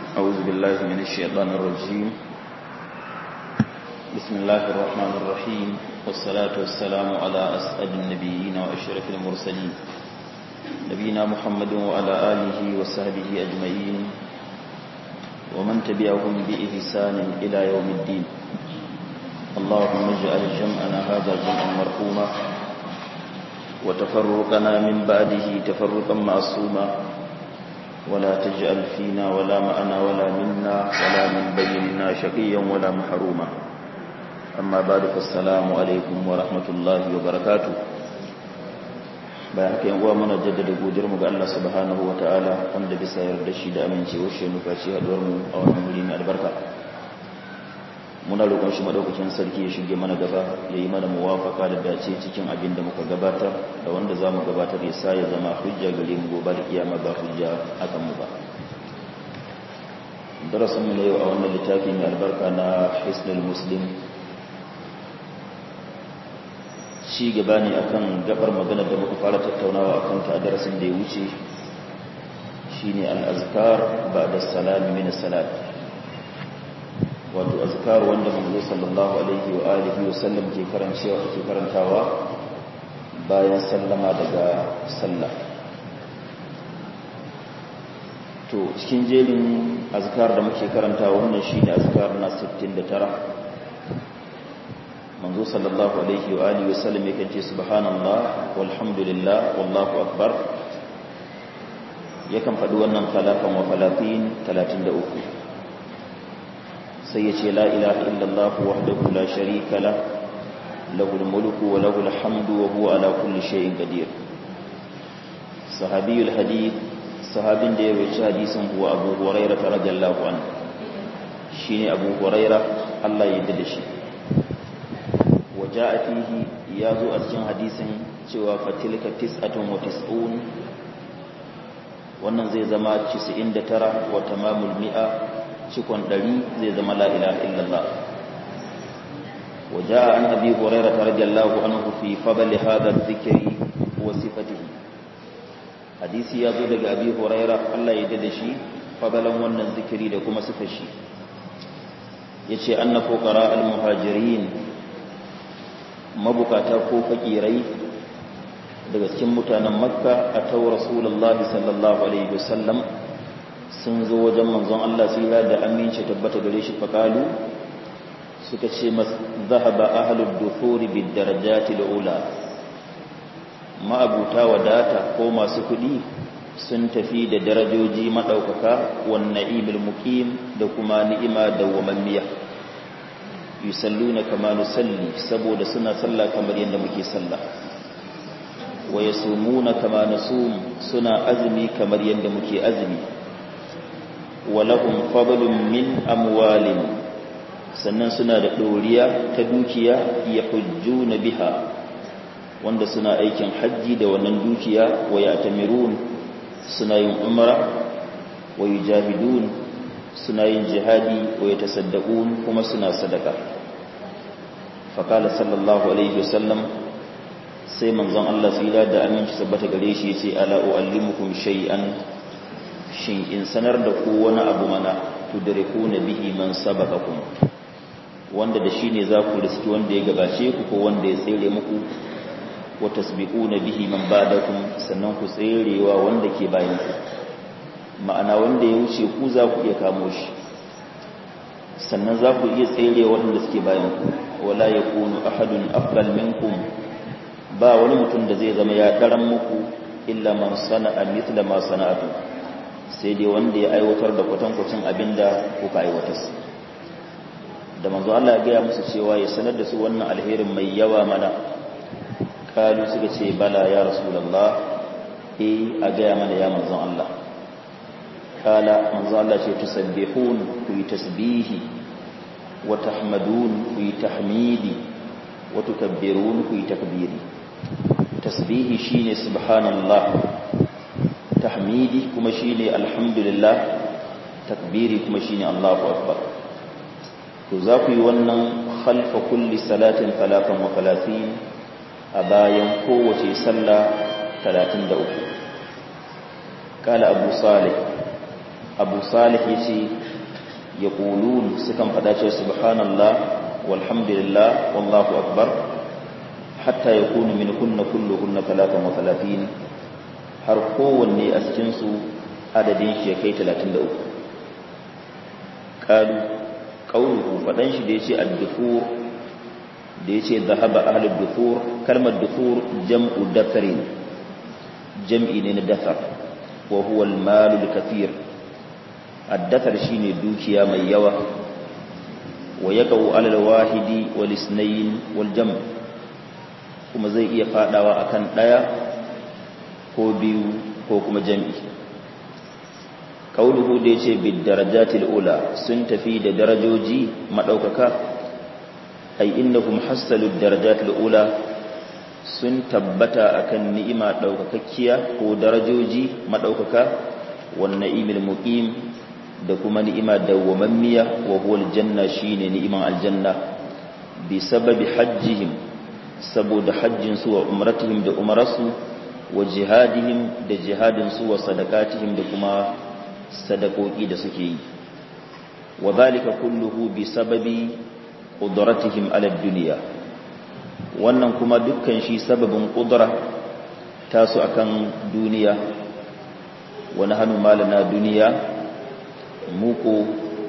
أعوذ بالله من الشيطان الرجيم. بسم الله الرحمن الرحيم، والصلاة والسلام على أسعد النبيين وأشرف المرسلين نبينا محمد وعلى آله وصحبه أجمعين ومن تبعهم بإحسان إلى يوم الدين. اللهم اجعل جمعنا هذا جمعا مرحوما وتفرقنا من بعده تفرقا معصوما، ولا تجعل فينا ولا معنا ولا منا ولا من بيننا شقيا ولا محروما. أما بعد، فالسلام عليكم ورحمة الله وبركاته. bayan haka yan uwa muna jaddada godiyar mu ga Allah subhanahu wataala wanda bisa yarda shi da amincewar shi nuka ci haduwar mu a wannan wuri mai albarka. Muna roƙon shi madaukakin sarki ya shige mana gaba, ya yi mana muwafaka da dace cikin abin da muka gabatar da wanda za mu gabatar, ya sa ya zama hujja gare mu gobe da kiyama ba hujja akan mu ba. Darasin mu na yau a wannan littafi mai albarka na Hisnul Muslim ci gaba ne akan gabar magana da muka fara tattaunawa akan ta a darasin da ya wuce, shine al-azkar ba'da salam min as-salat, wato azkar wanda manzo sallallahu alaihi wa alihi wa sallam ke karantawa bayan sallama daga sallah. To cikin jerin azkar da muke karantawa wannan shine azkar na 69. manzo sallallahu alaihi wa alihi wa sallam yake ce subhanallah walhamdulillah wallahu akbar, yakan faɗi wannan talatan wa falatin 33. sai ya ce la ilaha illallah wahdahu la sharika lah lahul mulku wa lahul hamdu wa huwa ala kulli shay'in qadir. Sahabiyul hadith, sahabin da ya rawaita hadisin huwa Abu Hurairah radhiyallahu anhu, shine Abu Hurairah Allah ya yarda da shi. waja'a fihi, ya zo a cikin hadisin cewa fatilka 99, wannan zai zama 99 wa tamamul mi'a, cikon 100 zai zama la ilaha illallah. waja'a an Abi Hurairah radhiyallahu anhu fi fadli hadha adh-dhikri wa sifatihi, hadisi ya zo daga Abi Hurairah Allah ya dade shi, fadalan wannan zikiri da kuma sifar shi. yace anna fuqara al-muhajirin, mabukata ko fakirai daga cikin mutanen Makka, a tau Rasulullahi sallallahu alaihi wasallam, sun zo wajen manzon Allah sai da aminci tabbata gare shi, faqalu, suka ce zahaba ahlud duthuri bid darajati al-ula, ma'abuta wadata ko masu kudi sun tafi da darajoji madaukaka, wan na'imul muqim, da kuma ni'ima dawwamammiya. yusalluna kama nusalli, saboda suna sallah kamar yadda muke sallah. wa yasumuna kama nasum, suna azumi kamar yadda muke azumi. wa lahum fadlun min amwalin, sannan suna da doriya ta dukiya, yahujjuna biha, wanda suna aikin hajji da wannan dukiya. wa ya'tamirun, suna yin umra. wa yujahidun, suna yin jihadi. wa yatasaddaqun, kuma suna sadaka. faqala sallallahu alaihi wasallam, sai manzon Allah tsira da aminci sabbata gare shi yace ala uallimukum shay'an, shin in sanar da ku wani abu mana, tudrikuna bihi man sabaqakum, wanda da shi ne za ku riski wanda ya gabace ku ko wanda ya tsere muku. wa tasbiquna bihi man ba'dakum, sannan ku tserewa wanda ke bayan ku, ma'ana wanda ya wuce ku za ku iya kamo shi, sannan za ku iya tsere waɗanda suke bayan ku. wala yakunu ahadun afdal minkum, ba wani mutum da zai zama ya daran muku, illa man sana'a mithla ma sana'atu, sai dai wanda ya aiwatar da kwatankwacin abinda kuka aiwatar. da manzo Allah ya gaya musu cewa ya sanar da su wannan alherin mai yawa mana, kalu suka ce bala ya rasulullah, a gaya mana ya manzon Allah. kala, manzo Allah ce tusabbihun, ku yi tasbihi, wa tahmadun, ku yi tahmidi, wa tukabbirun, ku yi takbiri. tasbihi shine subhanallah, tahmidi kuma shine alhamdulillah, takbiri kuma shine Allahu akbar. to za ku yi wannan khalfa kulli salatin 33, a bayan kowace sallah 33. kala Abu abu salih yace yaqulun sukan fada cewa subhanallah walhamdulillah wallahu akbar hatta yakunu min kulluhunna 33 har kowanne a cikin su adadin shi kai 33 qalu qawluhu fadan shi da yace ad-dufur da yace dhahaba ahlud dufur kalmar dufur jam'u dafarin jam'i ne na dafar wa huwa al-mal al-kathir ad-dafar shine dukiya mai yawa wa yaqau ala al-wahidi wal isnayn wal jam' kuma zai iya fadawa akan daya ko biyu ko kuma jam'i kauluhu da yace bid darajatil ula sun tafi da darajoji madaukaka ay innahum hassalu darajatil ula sun tabbata akan ni'ima daukakakkiya ko darajoji madaukaka wan na'imil muqim da kuma ni'ima dawwamammiya wa huwal janna shine ni'iman aljanna bi sababi hajjihim saboda hajjin su wa umratihim da umarasu wa jihadihim da jihadin su wa sadaqatihim da kuma sadakoki da suke yi wa zalika kulluhu bi sababi qudratihim ala dunya wannan kuma dukkan shi sababin qudra tasu akan duniya wa nahnu malana duniya muko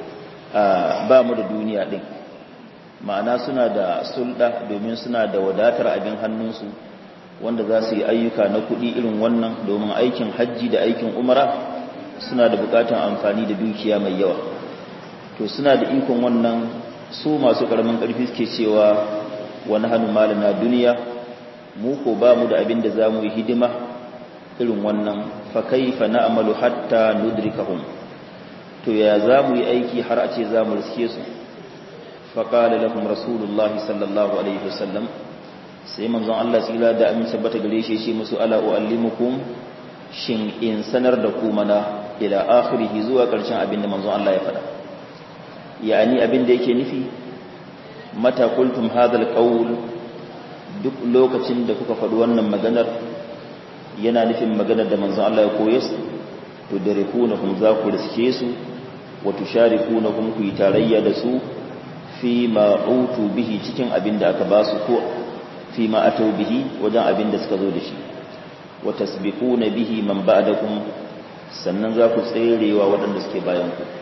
ba mu da duniya din ma'ana suna da sulda domin suna da wadatar abin hannunsu wanda za su yi ayyuka na kuɗi irin wannan domin aikin hajji da aikin umara suna da bukatan amfani da dukiya mai yawa to suna da ikon wannan su masu karamin karfi suke cewa wani hannu malana duniya mu ko ba mu da abin da za mu yi hidima irin wannan fa kaifa na'malu hatta nudrikahum to ya za mu yi aiki har a ce za mu riske su fa qala lahum rasulullahi sallallahu alaihi wasallam sai manzon Allah tsira da amin tabbata gare shi shi musu ala uallimukum shin in sanar da ku mana ila akhirihi zuwa ƙarshen abin da manzon Allah ya faɗa yani abin da yake nufi mata qultum hadal qawl duk lokacin da kuka faɗi wannan maganar yana nufin maganar da manzon Allah ya koye su to darikunahum za ku riske su wa tusharikunahum ku yi tarayya da su fi ma utu bihi cikin abin da aka ba su ko fi ma atau bihi wajen abin da suka zo da shi wa tasbiquna bihi man ba'dakum sannan za ku tserewa waɗanda suke bayan ku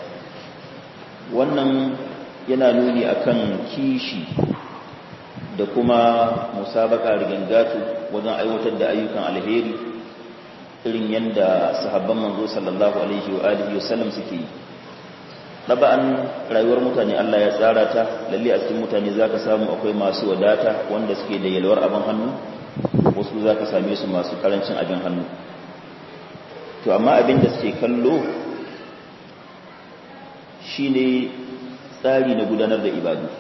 wannan yana nuni akan kishi da kuma musabaka rigangatu wajen aiwatar da ayyukan alheri irin yadda sahabban manzo sallallahu alaihi wa alihi wasallam suke yi daba'an rayuwar mutane Allah ya tsara ta lalle a cikin mutane zaka samu akwai masu wadata wanda suke da yalwar abin hannu wasu zaka same su masu karancin abin hannu to amma abin da suke kallo shine tsari na gudanar da ibadu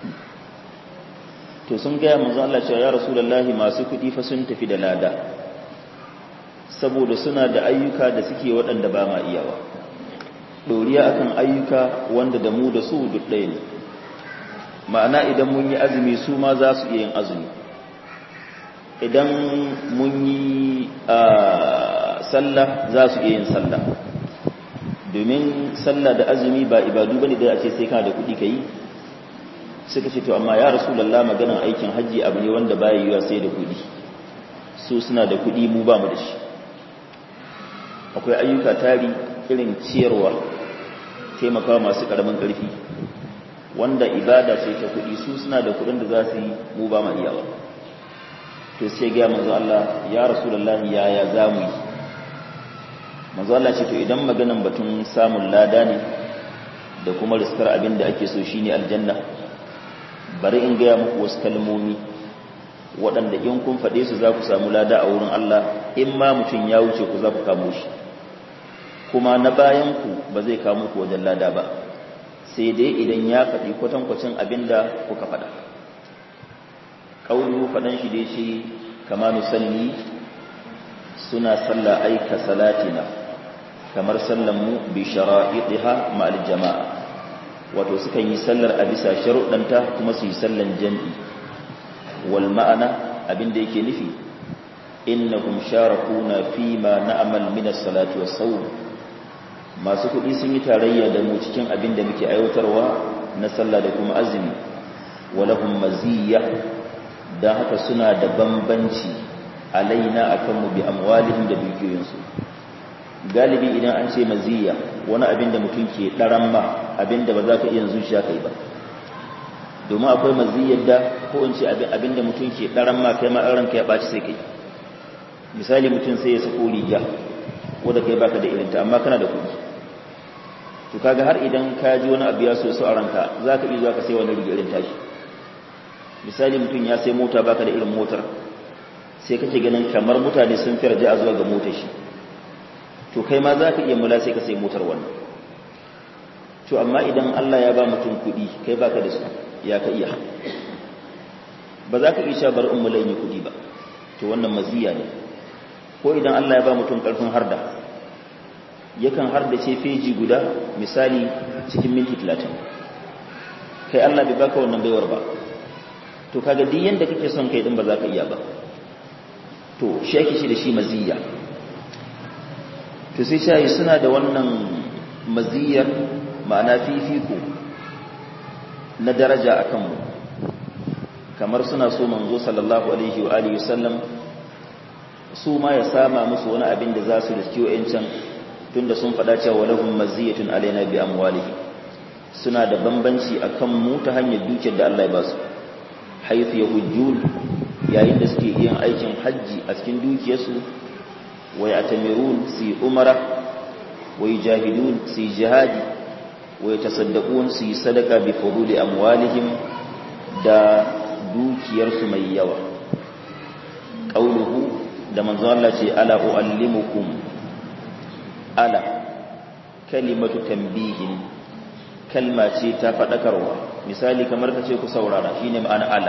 to sun gaya manzo Allah cewa ya rasulullahi masu kudi fa sun tafi da lada saboda suna da ayyuka da suke waɗanda ba ma iyawa doriya akan ayyuka wanda da mu da su duk ɗaya ne ma'ana idan mun yi azumi su ma za su iya yin azumi idan mun yi sallah za su iya yin sallah domin sallah da azumi ba ibadu bane da a ce sai kana da kuɗi kai suka ce to amma ya rasulullah maganan aikin haji abu ne wanda baya yiwa sai da kuɗi su suna da kuɗi mu ba mu da shi akwai ayyuka tari irin ciyarwa taimakawa masu karamin ƙarfi wanda ibada ce ta kuɗi su suna da kuɗin da za su yi mu ba mu iyawa to sai ga manzo Allah ya rasulullah yaya za mu yi manzo Allah ce to idan maganan batun samun lada ne da kuma riskar abin da ake so shine aljanna bari in gaya muku wasu kalmomi waɗanda in kun faɗe su za ku samu lada a wurin Allah in ma mutum ya wuce ku za ku kamo shi kuma na bayan ku ba zai kamo ku wajen lada ba sai dai idan ya faɗi kwatankwacin abin da kuka faɗa ƙaunu faɗan shi dai shi kama nusalli suna salla aika salatina kamar sallanmu bi shara'idiha ma'al jama'a wato sukan yi sallar a bisa sharuɗanta kuma su yi sallan jam'i wal ma'ana abinda yake nufi innahum sharakuna fi ma na'mal min as-salati was-sawm masu kuɗi sun yi tarayya da mu cikin abin da muke aiwatarwa na sallah da kuma azumi walahum maziyya dan haka suna da bambanci alaina akan mu bi amwalihim da dukiyoyinsu. Galibi idan an ce maziyya wani abin da mutum ke daran ma abin da ba za ka iya zuciya kai ba, domin akwai maziyyar da ko in ce abin da mutum ke daran ma kai ma ranka ya ɓaci sai kai. Misali mutum sai ya sako riga wadda kai baka da irinta amma kana da kuɗi, to kaga har idan ka ji wani abu ya so a ranka za ka iya zuwa ka sai wani riga irin tashi. Misali mutum ya sai mota baka da irin motar, sai kake ganin kamar mutane sun fi raja zuwa ga motar shi, to kai ma za ka iya mula sai ka sai motar wannan. To amma idan Allah ya ba mutum kuɗi kai baka da su, ya ka iya ba za ka iya sha bar ummula yi kuɗi ba, to wannan maziya ne. Ko idan Allah ya ba mutum ƙarfin harda, yakan hardace feji guda misali cikin minti 30, kai Allah bai baka wannan baiwar ba, to kaga duk yanda kake son kai din ba za ka iya ba, to shi ake shi da shi maziya. To sai shayi suna da wannan maziyar, ma'ana fifiko na daraja akan mu, kamar suna so manzo sallallahu alaihi wa alihi wasallam su ma ya sama musu wani abin da za su riski wa'ancan, tunda sun faɗa cewa lahum maziyatun alaina bi amwalihi, suna da bambanci akan mu ta hanyar dukiyar da Allah ya ba su. Haythu yahujjun, yayin da suke yin aikin hajji a cikin dukiyarsu, wa ya'tamirun si umara, wa yujahidun si jihadi, wa yatasaddaqun si sadaka bi fuduli amwalihim, da dukiyarsu mai yawa. Qauluhu, da manzo Allah ce ala uallimukum, ala kalimatu tanbihin, kalma ce ta fadakarwa. Misali kamar kace ku saurara, shine ma'ana ala.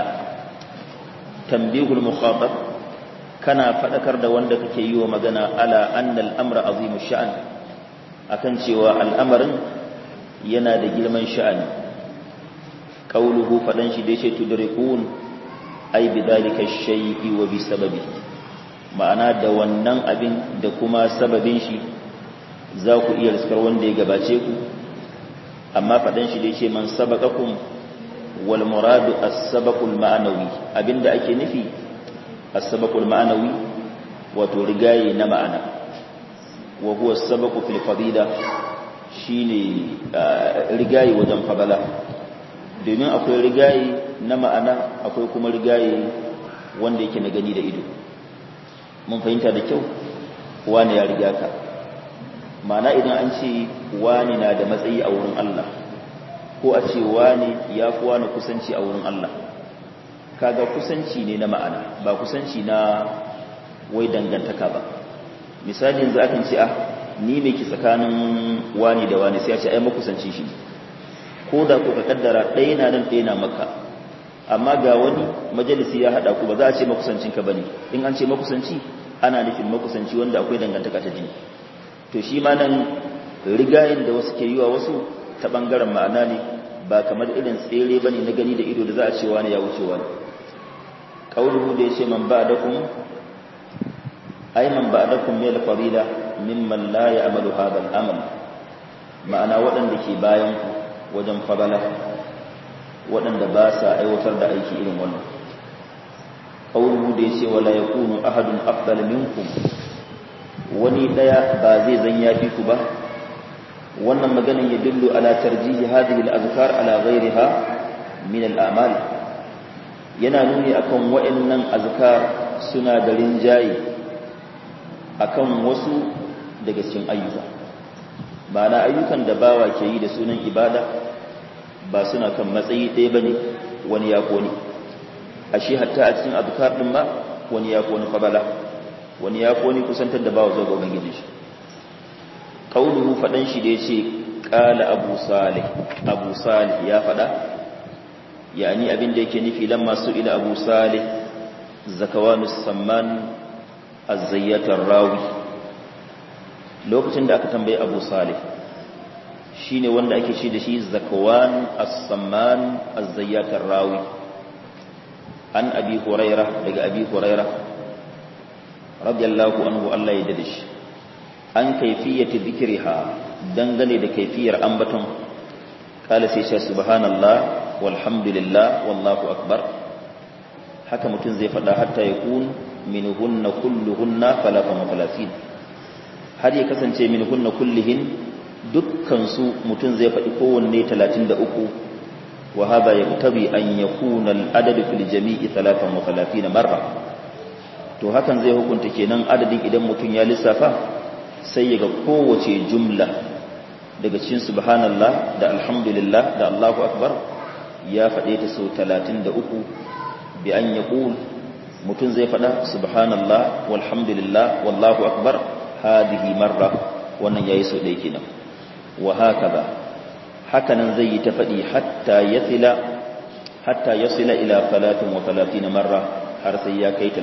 Tanbihul mukhatab, kana fadakar da wanda kake yi wa magana ala annal amra azimush sha'an, akan cewa al'amarin yana da girman sha'ani. Qauluhu, fadan shi da yace tudrikun ay bidhalika ash-shay'i wa bi sababihi, ma'ana da wannan abin da kuma sababin shi za ku iya riskar wanda ya gabace ku. Amma faɗan shi da yake man sabaqakum wal muradu as-sabaqul ma'nawi, abinda ake nufi as-sabaqul ma'nawi wato rigaye na ma'ana, wa huwa as-sabaqu fil fadila, shine rigaye wajen fadala, domin akwai rigaye na ma'ana akwai kuma rigaye wanda yake na gani da ido. Mun fahimta da kyau, wani ya riga ka, ma'ana idan an ce wani na da matsayi a wurin Allah, ko a ce wani ya fi wani kusanci a wurin Allah, kaga kusanci ne na ma'ana, ba kusanci na wai dangantaka ba. Misali yanzu akan ce ni mai ki tsakanin wani da wani, sai a ce ai makusanci shi, ko da ko ka kaddara ɗaya na nan ɗaya na maka, amma ga wani majalisi ya haɗa ku, ba za a ce makusancinka ba ne. In an ce makusanci ana nufin makusanci wanda akwai dangantaka ta jini. To shi ma nan rigayen da wasu ke yi wa wasu ta ɓangaren ma'ana ne, ba kamar irin tsere ba ne na gani da ido da za a ce wani ya wuce wani. Ƙauluhu da ya ce man ba da kun, ai man ba da kun mai farida mimman la ya amalu hadal amal, ma'ana waɗanda ke bayan ku wajen fabala, waɗanda ba sa aiwatar da aiki irin wannan. Ƙauluhu da ya ce wala ya kunu ahadun afdal minkum, wani ɗaya ba zai zan yafi ku ba. Wannan maganin ya dillu ala tarjihi hadhihi al-azkar ala ghayriha min al-a'mal, yana nuni akan wa'annan azkar suna da rinjaye akan wasu daga cikin ayyuka. Ma'ana ayyukan da bawa ke yi da sunan ibada ba suna kan matsayi ɗaya bane, wani ya koni. Ashe hatta a cikin azkar din ma wani ya koni fabala, wani ya koni kusantar da bawa zuwa ga ubangiji shi. Qauluhu, fadan shi da yace qala abu salih ya fada, yani abin da yake nufi lamma su'ila abu salih zakawanus samman az-zayyatar rawi, lokacin da aka tambaye abu salih shine wanda ake ce da shi zakawan as-samman az-zayyatar rawi, an abi hurairah, daga abi hurairah radiyallahu anhu, Allah ya dade shi, an kaifiyati dhikriha, dangane da kaifiyar ambaton kala sai ce subhanallah walhamdulillah wallahu akbar haka mutum zai faɗa hatta yakun minhunna kulluhunna 33 har ya kasance minhunna kullihin dukkan su mutum zai faɗi kowanne 33 wa hada yaktabi an yakuna al-adad fil jami'i 33 marra to hakan zai hukunta kenan adadin idan mutum ya lissafa sai ya ga kowace jumla daga cikin subhanallah da alhamdulillah da Allahu akbar ya faɗe ta sau 33 bi an yaqul mutum zai faɗa subhanallah walhamdulillah wallahu akbar hadihi marra wannan yayi sau ɗaya kenan wa hakaza hakanan zai yi ta faɗi hatta yasila ila 33 marra har sai ya kai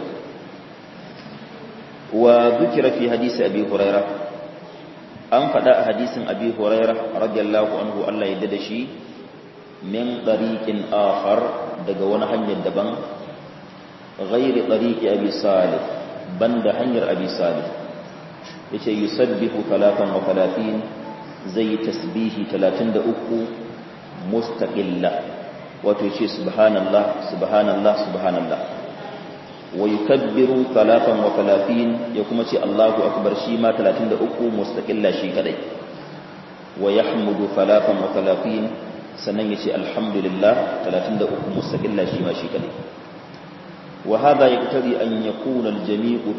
33 wa dhukira fi hadisi abi hurairah an faɗa a hadisin abi hurairah radiyallahu anhu Allah ya dada shi min tariqin akhar daga wani hanyar daban ghairi tariqi abi salih banda hanyar abi salih yace yusabbihu 33 zai tasbihi 33 mustaqilla wato yace subhanallah subhanallah subhanallah wa yukabbiru 33 ya kuma ce Allahu akbar shi ma 33 mustaqilla shi kadai wa yahmudu 33 sannan yace alhamdulillah 33 mustaqilla shi ma shi kadai wa hadha yaqtadi an yakuna aljami'u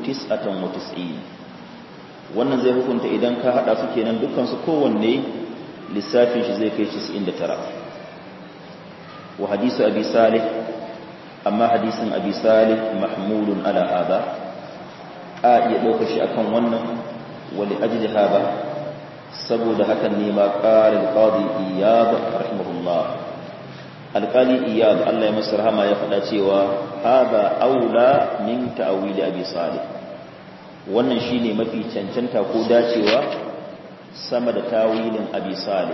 99 wannan zai hukunta idan ka hada su kenan dukkan su kowanne lissafin shi zai kai 99 wa hadisu abi salih amma hadisin abi salih mahmulun ala hada a iya dauka shi akan wannan wali ajli hada saboda hakan ne ma qala al-qadi iyad rahimahullah al-qali iyad Allah ya masa rahama ya faɗa cewa hada aula min ta'wili abi salih wannan shine mafi cancanta ko dacewa sama da tawilin abi salih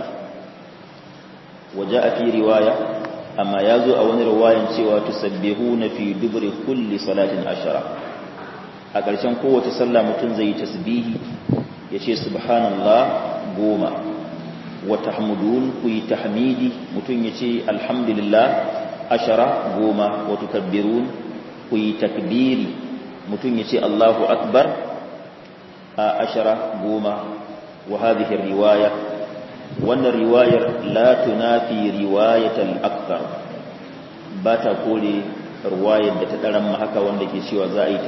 waja fi riwaya amma yazo a wani riwayan cewa tusabbihuna fi dubri kulli salatin ashara a ƙarshen kowace sallah mutum zai yi tasbihi yace subhanallah 10 wa tahmudun ku yi tahmidi mutum yace alhamdulillah 10 10 wa tukabbirun ku yi takbiri mutum yace Allahu akbar 10 10 wa hadhihi riwaya wannan riwayar la tunafi riwayatal akthar ba ta kore riwayar da ta daran haka wanda ke cewa za a yi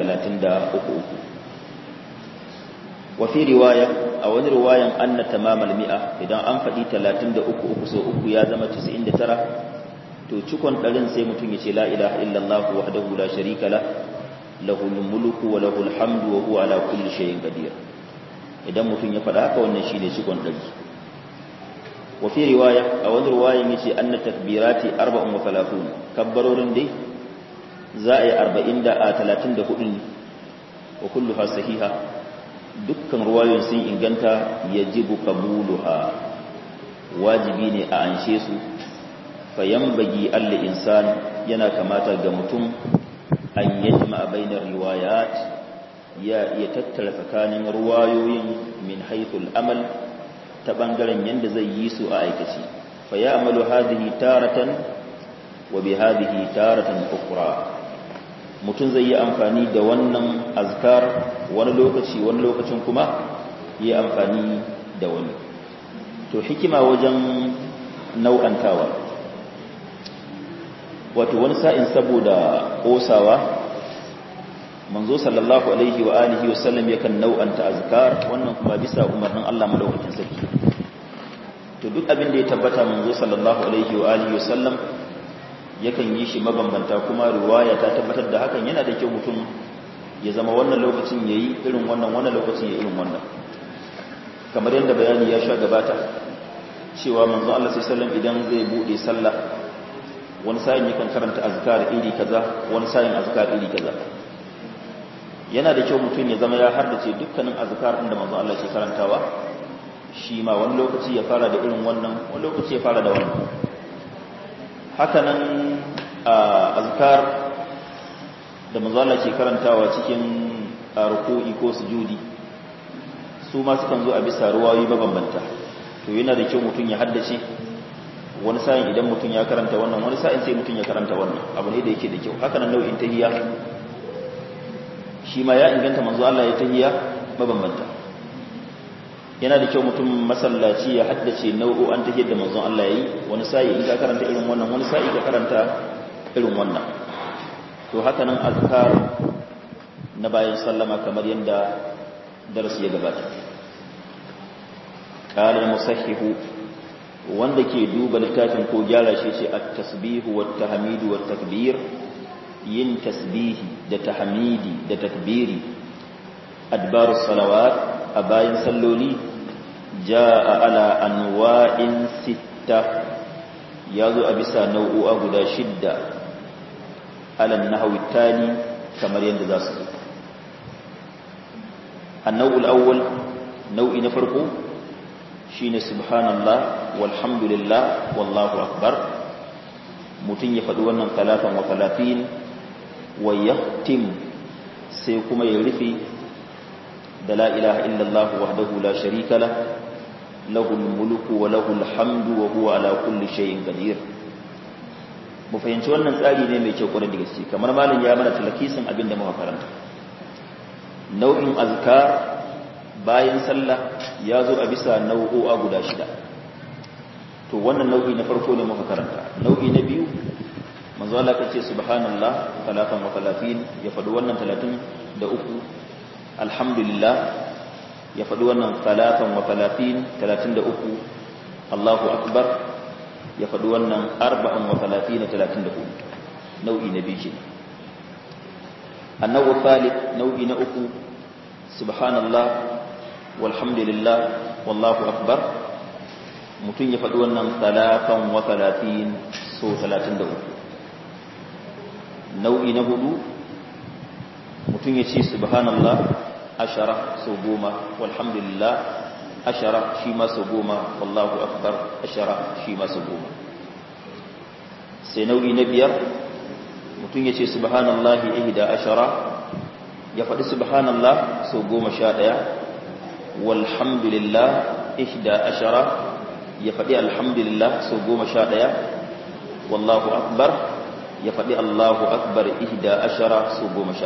33 wa fi riwaya a wani riwayan anna tamamal mi'a idan an faɗi 33 so uku ya zama 99 to cikon ɗarin sai mutum ya ce la ilaha illallah wahdahu la sharika la lahul mulku wa lahul hamdu wa huwa ala kulli shay'in qadir idan mutum ya faɗa haka wannan shine cikon ɗari wa fi riwaya a wani riwayan yace anna takbirati 34 kabbarorin dai za a yi 34 wa kulluha sahiha dukkan ruwayoyin sun inganta yajibu qabuluha wajibi ne a anshe su fayambagi alla insan yana kamata ga mutum an yajma bainar riwayat ya iya tattara tsakanin ruwayoyin min haythul amal ta bangaren yanda zai yi su a aikaci fa ya'malu hadhihi taratan wa bi hadhihi taratan ukhra mutum zai yi amfani da wannan azkar wani lokacin kuma yi amfani da wani to hikima wajen nau'antawa wato wani sa'in saboda kosawa manzo sallallahu alaihi wa alihi wasallam yakan nau'anta azkar wannan kuma bisa umarnin Allah madaukakin sarki to duk abin da ya tabbata manzo sallallahu alaihi wa alihi wasallam yakan yi shi mabambanta kuma riwaya ta tabbatar da hakan yana da kyau mutum ya zama wannan lokacin yayi irin wannan lokacin yayi irin wannan kamar yadda bayani ya sha gabata cewa manzo Allah sallallahu alaihi wasallam idan zai bude sallah wani sa'in yakan karanta azkar iri kaza wani sa'in azkar iri kaza yana da kyau mutum ya zama ya hardace dukkanin azkar din da manzo Allah ke karantawa shi ma wani lokaci ya fara da irin wannan wani lokaci ya fara da wannan hakanan azkar da manzo Allah ke karantawa cikin ruku'i ko sujudi su ma sukan zo a bisa ruwayoyi mabambanta to yana da kyau mutum ya haddace wani sa'in idan mutum ya karanta wannan wani sa'in sai mutum ya karanta wannan abu ne da yake da kyau haka nan nau'in tahiyya shi ma ya inganta manzo Allah ya tahiyya mabambanta yana da kyau mutum masallaci ya haddace nau'o'an tahiyyar da manzon Allah yayi wani sa'i in ka karanta irin wannan wani sa'i ka karanta irin wannan to haka nan azkar na bayan sallama kamar yadda darasi ya gabata qala al-musahhihu wanda ke duba littafin ko gyara shi ce at-tasbihu wat-tahmidu wat-takbir yin tasbihi da tahmidi da takbiri adbarus salawat a bayan salloli jaa ala anwa'in sitta yazo a bisa nau'o'a guda shidda ala nahwi tani kamar yadda za su annawul awwal nau'i na farko shine subhanallah walhamdulillah wallahu akbar mutun ya faɗi wannan 33 wa yahtim sai kuma ya rufe da la ilaha illallah wahdahu la sharika lah lahul mulku wa lahul hamdu wa huwa ala kulli shay'in qadir mu fahimci wannan tsari ne mai kyau kwarai da gaske kamar malam ya mana talakisin abin da muka karanta nau'in azkar bayan sallah ya zo a bisa nau'o'a guda shida to wannan nau'i na farko ne muka karanta nau'i na biyu manzo Allah kace subhanallah 33 ya faɗi wannan 33 alhamdulillah ya faɗi wannan 33 Allahu akbar ya faɗi wannan 34 nau'i na biyu kenan annahu thalith nau'i na uku subhanallah walhamdulillah wallahu akbar mutun ya faɗi wannan 33 so 33 nau'i na hudu mutun ya ce subhanallah 10 so 10 walhamdulillah 10 shi ma so 10 wallahu akbar 10 shi ma so 10 sai nau'i na biyar mutun ya ce subhanallah 11 ya faɗi subhanallah so 11 walhamdulillah 11 ya faɗi alhamdulillah so 11 wallahu akbar ya faɗi allahu akbar 11 so 11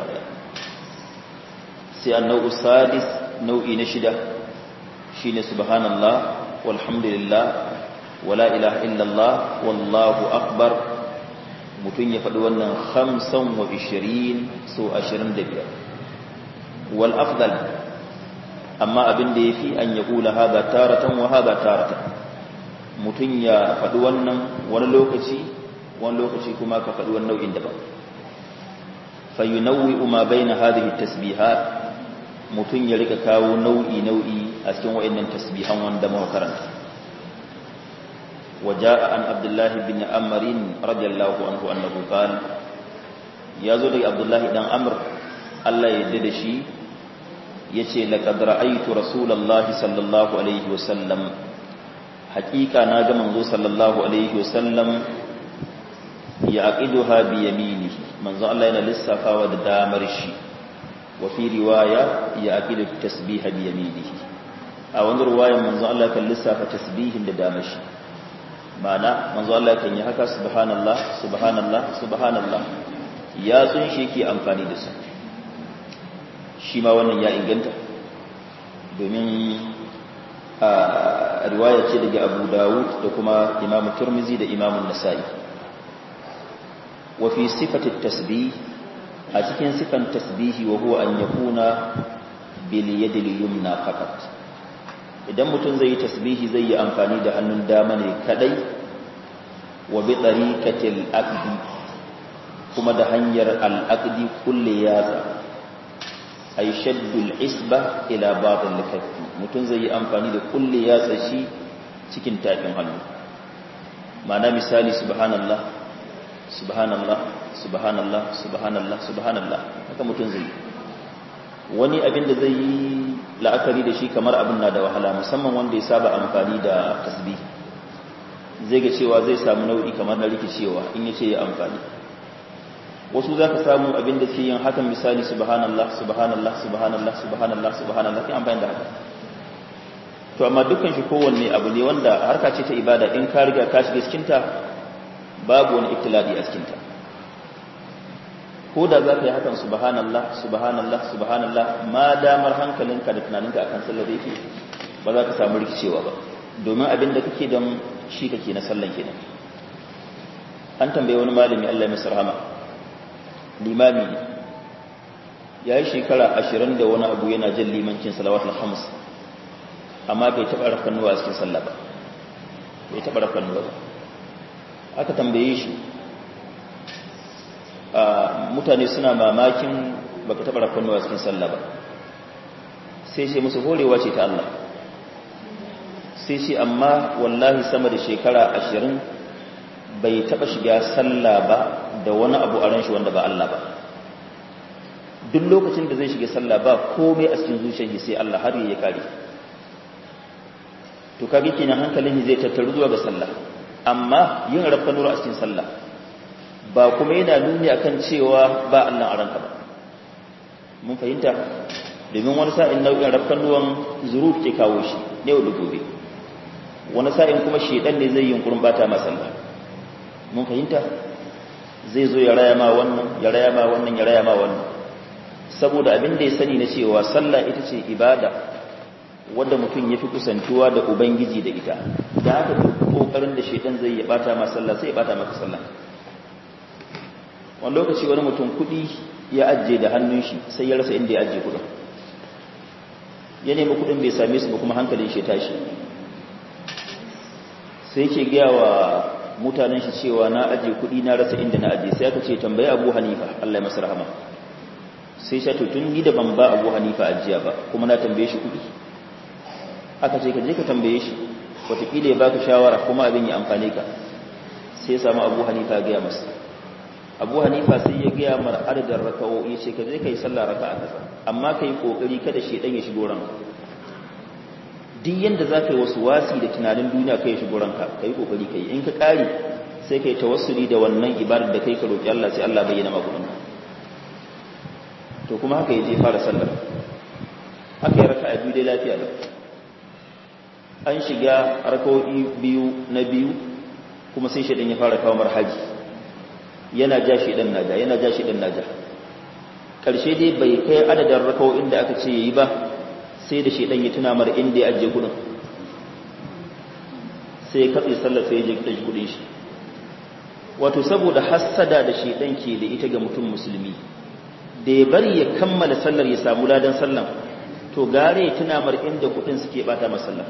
sai annau sadis nau'i na shida shine subhanallah walhamdulillah wala ilaha illallah wallahu akbar mutun ya faɗi wannan 25 so 25 wal afdal amma abin da yafi an ya kula hada taratan wa hada taratan mutun ya faɗi wannan wani lokaci kuma ka faɗi wani nau'in daban fayunawwi ma baina hadhihi tasbihat mutun ya rika kawo nau'i a cikin wayannan tasbihan wanda muka karanta وجاء عن عبد الله بن عمرو رضي الله عنه انه قال يازو daga Abdullah dan Amr Allah ya yarda da shi yace laqad ra'aytu rasulullahi sallallahu alaihi wasallam haqiqa na ga manzo sallallahu alaihi wasallam yaqiduha bi yaminihi manzo Allah yana lissafawa da damar shi wa fi riwaya yaqidu tasbiha bi yaminihi a wannan riwayar manzo Allah kan lissafa tasbihin da damar shi ma'ana manzo Allah kan yi haka subhanallah subhanallah subhanallah ya sun shi ke amfani da su shi ma wannan ya inganta domin a riwaya ce daga Abu Dawud da kuma Imam Tirmidhi da Imam Nasa'i wa fi sifati tasbih a cikin sifan tasbihi wa huwa an yakuna bil yadi al-yumna faqat idan mutum zai yi tasbihi zai yi amfani da hannun dama ne kadai wa bi tariqatil aqdi kuma da hanyar al-aqdi kulli yatsa ay shaddul isba ila batil kaffi mutum zai yi amfani da kulli yatsa shi cikin tafin hannu ma'ana misali subhanallah subhanallah subhanallah subhanallah subhanallah haka mutum zai yi wani abin da zai yi la'akari da shi kamar abin na da wahala musamman wanda ya saba amfani da tasbih zai ga cewa zai samu nau'i kamar na rikicewa in yace ya amfani wasu zaka samu abin da ke yin hakan misali subhanallah subhanallah subhanallah subhanallah subhanallah kai amfani da haka to amma dukkan shi kowanne abu ne wanda harka ce ta ibada in ka riga ka shiga cikin ta babu wani ibtiladi a cikin ta ko da za ka yi hakan subhanallah subhanallah subhanallah ma damar hankalinka da tunaninka akan sallar da yake ba za ka samu rikicewa ba domin abin da kake don shi kake na sallan kenan an tambaye wani malami Allah ya masa rahama limami ne ya yi shekara 20 da wani abu yana jin limancin salawatul khams amma bai taɓa rafkanuwa a cikin sallah ba bai taɓa rafkanuwa ba aka tambaye shi mutane suna mamakin baka taɓa rafkanuwa a cikin sallah ba sai ce musu horewa ce ta Allah sai ce amma wallahi sama da shekara 20 bai taɓa shiga sallah ba da wani abu a ran shi wanda ba Allah ba duk lokacin da zai shiga sallah ba komai a cikin zuciyarsa sai Allah har ya kare to kage kenan hankalin zai tattaru zuwa ga sallah amma yin rafkanuwa a cikin sallah ba kuma yana nuni akan cewa ba Allah a ranka ba mun fahimta domin wani sa'in nau'in rafkanuwan zuruf ke kawo shi ne da gobe wani sa'in kuma shedan ne zai yin kurin bata ma sallah mun fahimta zai zo ya raya ma wannan ya raya ma wannan ya raya ma wannan saboda abin da ya sani na cewa sallah ita ce ibada wanda mutum ya fi kusantuwa da ubangiji da ita da haka duk kokarin da shedan zai ya bata ma sallah sai ya bata maka sallah wani lokaci wani mutum kudi ya ajiye da hannun shi sai ya rasa inda ya ajiye kudin ya nemi kudin bai same su ba kuma hankalin shi tashi sai ke gaya wa mutanen shi cewa na ajiye kudi na rasa inda na ajiye sai aka ce tambayi Abu Hanifa Allah ya masa rahama sai ya to tun ni da ban ba Abu Hanifa ajiya ba kuma na tambaye shi kudi aka ce ka je ka tambaye shi wataƙila ya baka shawara kuma abin ya amfane ka sai ya samu Abu Hanifa ya gaya masa Abu Hanifa sai ya gaya mar adadin raka'o'i ce ka je kai sallah raka'a kaza amma kai kokari kada shedan ya shigo ranka duk yanda zaka yi wasu wasi da tunanin duniya kai shigo ranka kai kokari kai in ka kare sai kai tawassuli da wannan ibadar da kai ka roki Allah sai Allah bayyana maka wannan to kuma haka yaje fara sallar haka ya raka'a biyu dai lafiya da an shiga raka'o'i biyu na biyu kuma sai shedan ya fara kawo marhaji yana ja shi dan naja yana ja shi dan naja karshe dai bai kai adadin rakawoyin da aka ce yayi ba sai da shedan ya tuna mar inda ya ajiye kudin sai ya katse sallar sai ya je da kudin shi wato saboda hassada da shedan ke da ita ga mutum musulmi da ya bari ya kammala sallar ya samu ladan sallan to gare ya tuna mar inda kudin suke bata masa sallar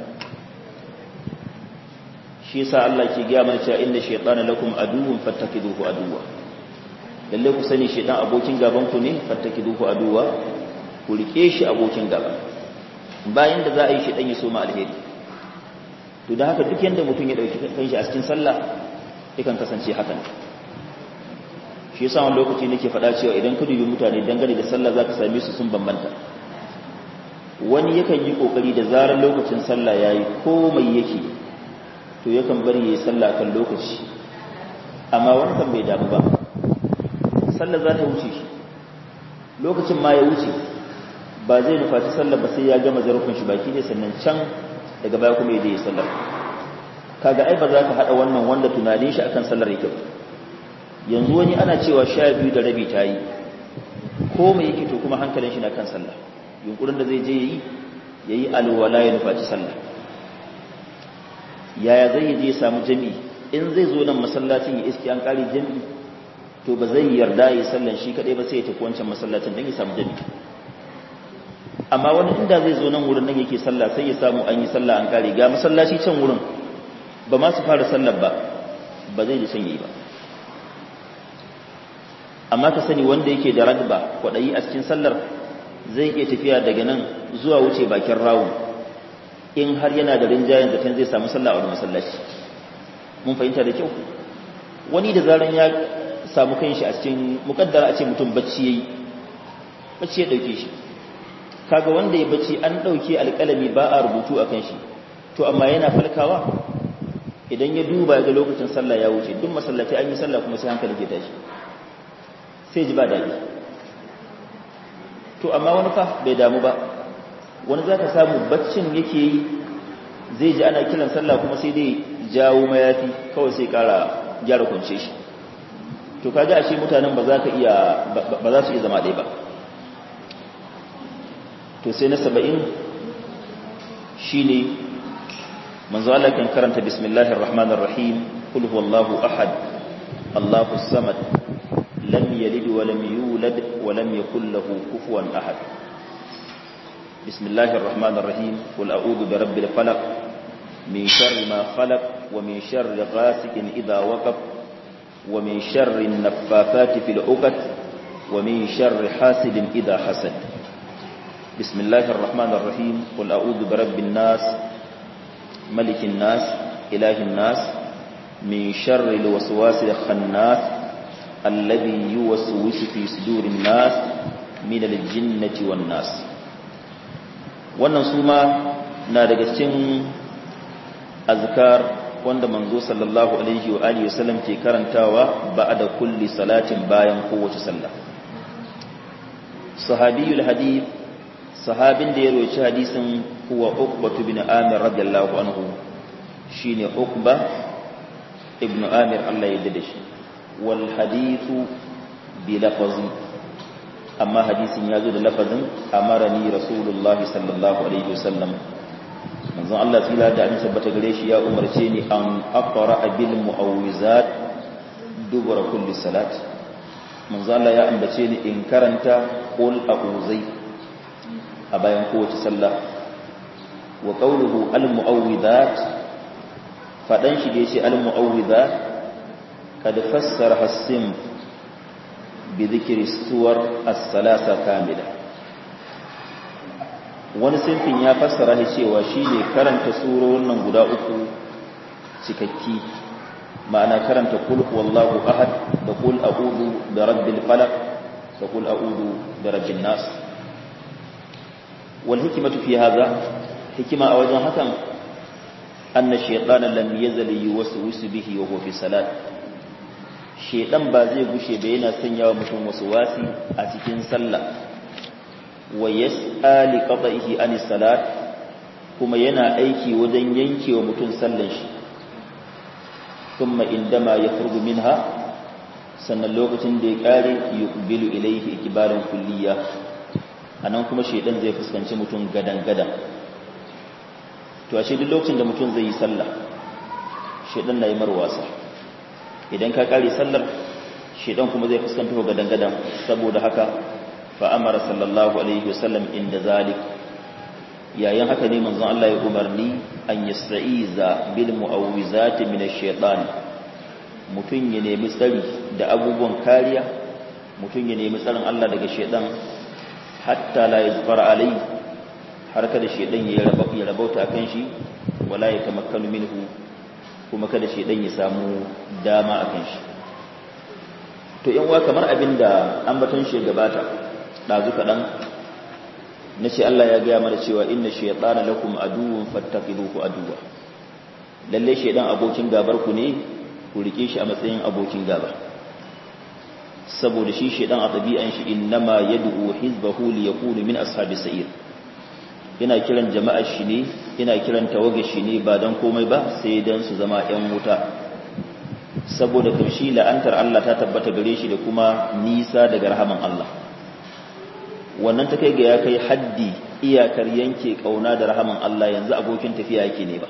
shi yasa Allah ke gaya mana cewa inna shaytana lakum aduwwun fattakiduhu aduwwa lalle ku sani shaytan abokin gaban ku ne fattakiduhu aduwwa ku rike shi abokin gaba bayan da za a yi shaytan ya soma alheri to dan haka duk yanda mutum ya dauki kanshi a cikin sallah yakan kasance haka ne shi yasa wani lokaci nake faɗa cewa idan ka dubi mutane dangane da sallah zaka same su sun bambanta wani yakan yi kokari da zarar lokacin sallah yayi komai yake to yakan bari yayi sallah kan lokaci amma wannan bai damu ba sallar za ta wuce shi lokacin ma ya wuce ba zai nufaci sallar ba sai ya gama zarfin shi baki ne sannan can daga baya kuma ya je sallar kaga ai ba za ka hada wannan wanda tunanin shi akan sallar yake yanzu wani ana cewa 12 da rabi tayi komai yake to kuma hankalin shi na kan sallah yunkurin da zai je yayi alwala ya nufaci sallah yaya zai je ya samu jami'i in zai zo nan masallacin ya iski an kare jami'i to ba zai yarda ya sallan shi kadai ba sai ya tafi wancan masallacin dan ya samu jami'i amma wani inda zai zo nan wurin nan yake sallah sai ya samu an yi sallah an kare ga masallaci can wurin ba ma su fara sallar ba zai ji son yi ba amma ka sani wanda yake da ragba kwadayi a cikin sallar zai iya tafiya daga nan zuwa wuce bakin rawun in har yana da rinjayen zaton zai samu sallah a wani masallaci mun fahimta da kyau wani da zaran ya samu kanshi a cikin mukaddara a ce mutum bacci ya dauke shi kaga wanda ya bacci an dauke alƙalami ba a rubutu a kan shi to amma yana falkawa idan ya duba ga lokacin sallah ya wuce duk masallaci an yi sallah kuma sai hankali ke tashi sai ji ba daɗi to amma wani fa bai damu ba wani za ka samu baccin yake yi zai ji ana kiran sallah kuma sai dai jawo mayafi kawai sai kara gyara kunce shi to kaga ashe mutanen ba za su iya zama ɗaya ba. To sai na 70 shine manzo Allah kan karanta bismillahir rahmanir rahim qul huwallahu ahad allahus samad lam yalid wa lam yulad wa lam yakul lahu kufuwan ahad. Bismillahir rahmanir rahim qul a'udhu birabbil falaq min sharri ma khalaq wa min sharri ghasikin idha waqab wa min sharri an-naffathati fil 'uqad wa min sharri hasidin idha hasad. Bismillahir rahmanir rahim qul a'udhu birabbin nas malikin nas ilahin nas min sharri al-waswasil khannas alladhi yuwaswisu fi sudurin nas min al-jinnati wan nas. Wannan suma na daga cikin azkar wanda manzo sallallahu alaihi wa alihi wasallam ke karantawa ba'da kulli salatin bayan kowace sallah. Sahabiyul hadith, sahabin da ya roci hadisin huwa Uqba bin Amir radiyallahu anhu, shine Uqba ibn Amir Allah ya yarda da shi. Wal hadithu bi lafzi, amma hadisin ya zo da lafazin amarani rasulullahi sallallahu alaihi wasallam, manzon Allah tsira da an tabbata gare shi ya umarce ni an aqra bil muawwizat dubura kulli salat. Manzon Allah ya ambace ni in karanta qul a'udhu a bayan kowace sallah. Wa qawluhu al muawwizat, fadan shi da yace al muawwizat kad fassara hasim bi dhikri suwar as-salasa kamila. Wani sinfin ya fassara shi cewa shine karanta surorin nan guda uku cikakki, ma'ana karanta qul huwallahu ahad da qul a'udhu bi rabbil falaq da qul a'udhu bi rabbin nas. Wal hikmatu fi hadha, hikima a wajen hakan anna shaytana lam yazal yuwaswisu bihi wa huwa fi salat. Shaytan ba zai gushe ba yana sanyawa mutum waswasi a cikin sallah, wa yas'ali qada'ihi an salat, kuma yana aiki wajen yankewa mutum sallan shi. Thumma indama yakhruju minha, sannan lokacin da ya kare yuqbilu ilayhi ikbalan kulliya, anan kuma shedan zai fuskanci mutum gadan-gadan. To ashe duk lokacin da mutum zai yi sallah shedan na yi marwasa, idan ka kare sallar shedan kuma zai fuskanta ka gadan-gadan. Saboda haka fa amara sallallahu alaihi wasallam inda zalik, yayin haka ne manzon Allah ya umarni an yasta'iza bil mu'awwizati minash shaitan, mutun ya nemi tsari da abubuwan kariya, mutun ya nemi tsarin Allah daga shaitan, hatta la yazfara alai, har kada shaitan ya rabauta kan shi, wala ya tamakkanu minhu, kuma kada shaitan ya samu dama akan shi. To yan uwa, kamar abinda ambaton shi gabata dazu kadan, nace Allah ya gaya mana cewa inna shaytana lakum aduwwun fattaqiduhu aduwwa, lalle shaydan abokin gabar ku ne, ku rike shi a matsayin abokin gaba. Saboda shi shaydan a tabi'an shi innama yad'u hizbahu liyakunu min ashabis sa'ir, yana kiran jama'ar shi ne, yana kiran tawagar shi ne ba dan komai ba sai dan su zama ƴan wuta. Saboda kamshi la'antar Allah ta tabbata gare shi da kuma nisa daga rahaman Allah. Wannan ta kai ga ya kai haddi, iyakar yanke kauna da rahaman Allah, yanzu abokin tafiya yake ne ba.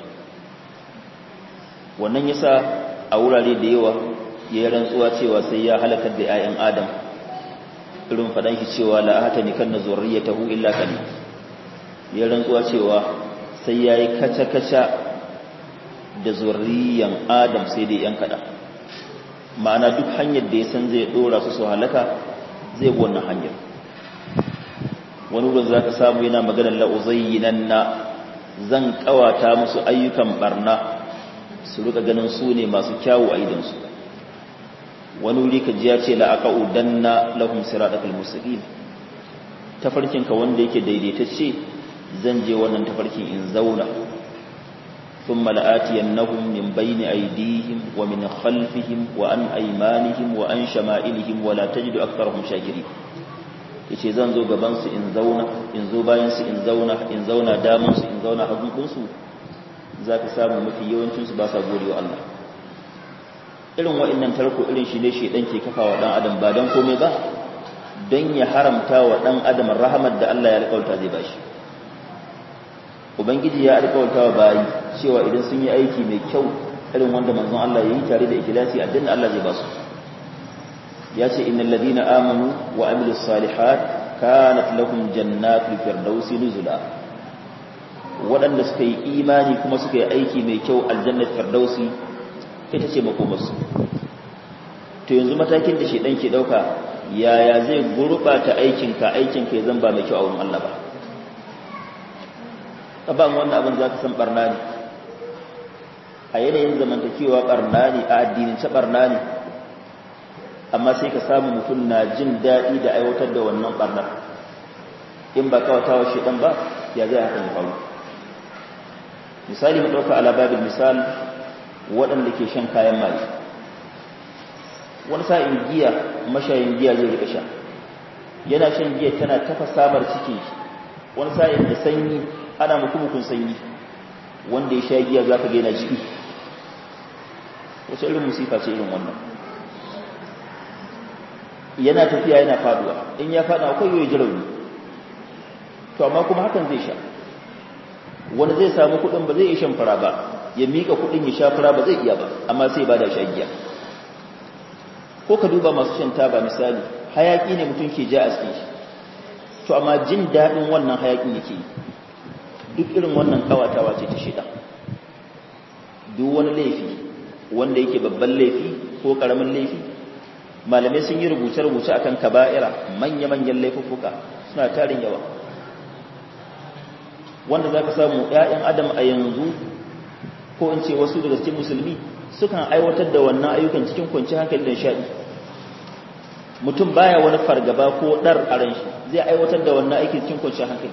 Wannan yasa a wurare da yawa ya rantsuwa cewa sai ya halakar da 'ya'yan Adam, irin fadan shi cewa la ahtani kanna zurriyatahu illa kani. Ya rantsuwa cewa sai yayi kaca-kaca da zurriyan Adam sai dai yan kada. Ma'ana duk hanyar da ya san zai dora su halaka zai bi wannan hanyar. Wani wurin za ka samu yana maganar la'uzayyinanna, zan kawata musu ayyukan barna su rika ganin su ne masu kyawu a idansu. Wani wuri ka ji ya ce la'aqa'udanna lahum siratal mustaqim, tafarkinka wanda yake daidaitacce zan je wannan tafarkin in zauna. thumma la'atiyannahum min bayni aydihim wa min khalfihim wa an aymanihim wa an shama'ilihim wa la tajidu aktharahum shakirin. Yace zan zo gaban su in zauna, in zo bayan su in zauna daman su in zauna hagun su, za ka samu mafi yawancinsu ba sa gode wa Allah. Irin wa'innan tarko irin shi ne shaidan ke kafa wa ɗan adam ba don komai ba, don ya haramta wa ɗan adam rahamar da Allah ya alƙawarta zai bashi. Ubangiji ya alƙawarta wa bayi cewa idan sun yi aiki mai kyau irin wanda manzon Allah ya yi tare da ikhlasi aljanna Allah zai ba su. Ya ce innal ladina amanu wa amilus salihat kanat lahum jannatul firdausi nuzula. Waɗanda suka yi imani kuma suka yi aiki mai kyau aljannat firdausi ita ce makomarsu. To yanzu matakin da shedan ke dauka, yaya zai gurbata aikinka ya zan ba mai kyau a wurin Allah ba. Taban wannan abin za ka san barna ne a yanayin zamantakewa, barna ne a addinin ta barna ne, amma sai ka samu mutum na jin daɗi da aiwatar da wannan barnar. In ba kawatawa shedan ba, ya zai haka ya faru. Misali mu ɗauka alababin misal waɗanda ke shan kayan maye. Wani sa'in giya, mashayin giya zai rika sha, yana shan giya tana tafasa mar cikin shi. Wani sa'in da sanyi, ana mukumukun sanyi, wanda ya sha giya za ka gaina jiki. Wace irin musifa ce irin wannan? Yana tafiya yana faduwa, in ya fada akwai yoyi jirauni, to amma kuma hakan zai sha. Wani zai samu kuɗin ba zai iya shan fara ba, ya miƙa kuɗin ya sha fara ba zai iya ba, amma sai ba da sha giya. Ko ka duba masu shan taba misali, hayaƙi ne mutum ke ja a cikin shi, to amma jin daɗin wannan hayaƙin yake yi. Duk irin wannan kawatawa ce ta shida. Duk wani laifi wanda yake babban laifi ko ƙaramin laifi, malamai sun yi rubuce-rubuce akan kaba'ira, manya-manyan laifuffuka suna tarin yawa, wanda za ka samu ‘ya'yan adam a yanzu ko in ce wasu daga cikin musulmi sukan aiwatar da wannan ayyukan cikin kwanci hankali da shaɗi. Mutum baya wani fargaba ko ɗar a ran shi, zai aiwatar da wannan aikin cikin kwanci hankali.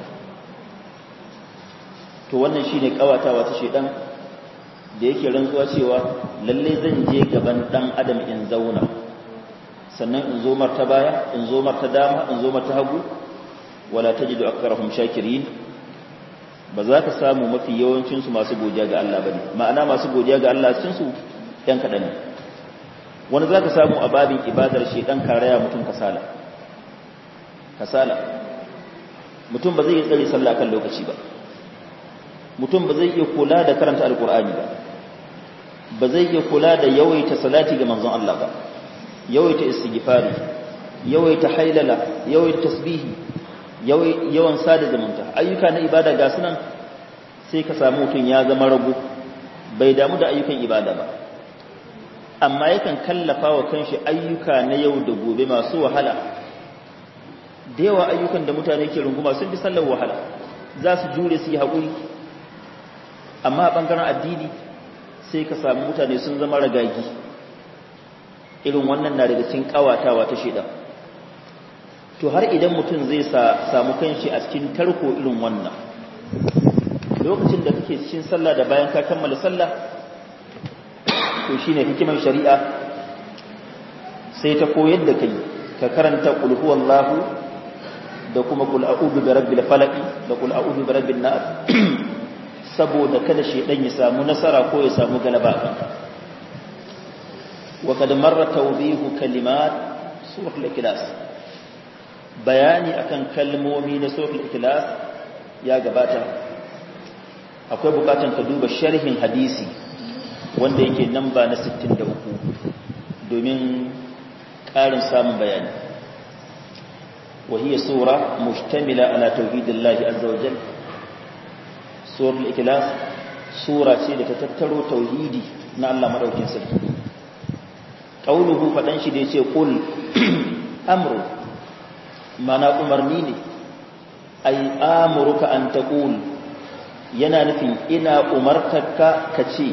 To wannan shi ne ƙawatawa ta shaiɗan da yake rantsuwa cewa lalle zan je gaban ɗan adam in zauna, sannan in zo marta baya, in zo marta dama, in zo marta hagu, wala tajidu aktharahum shakirin. Ba za ka samu mafi yawancinsu masu godiya ga Allah ba ne, ma'ana masu godiya ga Allah cinsu ‘yan kaɗan ne. Wani za ka samu a babin ibadar shi ɗan karaya mutum kasala. Mutum ba zai yi tsari sallah kan lokaci ba, mutum ba zai iya kula da karanta alƙur'ani ba zai iya kula da yawaita salati ga manzon Allah ba, yawaita istighfari, yawaita hailala, yawaita tasbihi, yawan sada zumunta, ayyuka na ibada ga sunan. Sai ka samu mutum ya zama rago, bai damu da ayyukan ibada ba, amma yakan kallafa wa kanshi ayyuka na yau da gobe masu wahala. Da yawa ayyukan da mutane ke runguma sun fi sallar wahala, za su jure su yi haƙuri, amma a ɓangaren addini sai ka samu mutane sun zama ragagi. Irin wannan na daga cikin ƙawatawa ta shaidan. To har idan mutum zai samu kanshi a cikin tarko irin wannan, lokacin da kake cikin sallah da bayan ka kammala sallah, to shine hikimar shari'a sai ta koyar da kai ka karanta qul huwallahu da kuma qul a'udhu bi rabbil falaq da qul a'udhu bi rabbin nas, saboda kada shedan ya samu nasara ko ya samu galaba a kanka. Wa kad marra tawbihu kalimat suratul ikhlas, bayani akan kalmomi na suratul ikhlas ya gabata. Akwai bukatan ka duba sharhin hadisi wanda yake namba na 63 domin ƙarin samun bayani. Wa hiya sura mushtamila ala tauhidillahi azza wa jalla. Suratul ikhlas sura ce da ta tattaro tauhidi na Allah madaukakin sarki. Qauluhu fadan shi da yace qul amru, mana umarni ne, ai amuruka an taqul, yana nufin ina umartarka ka ce.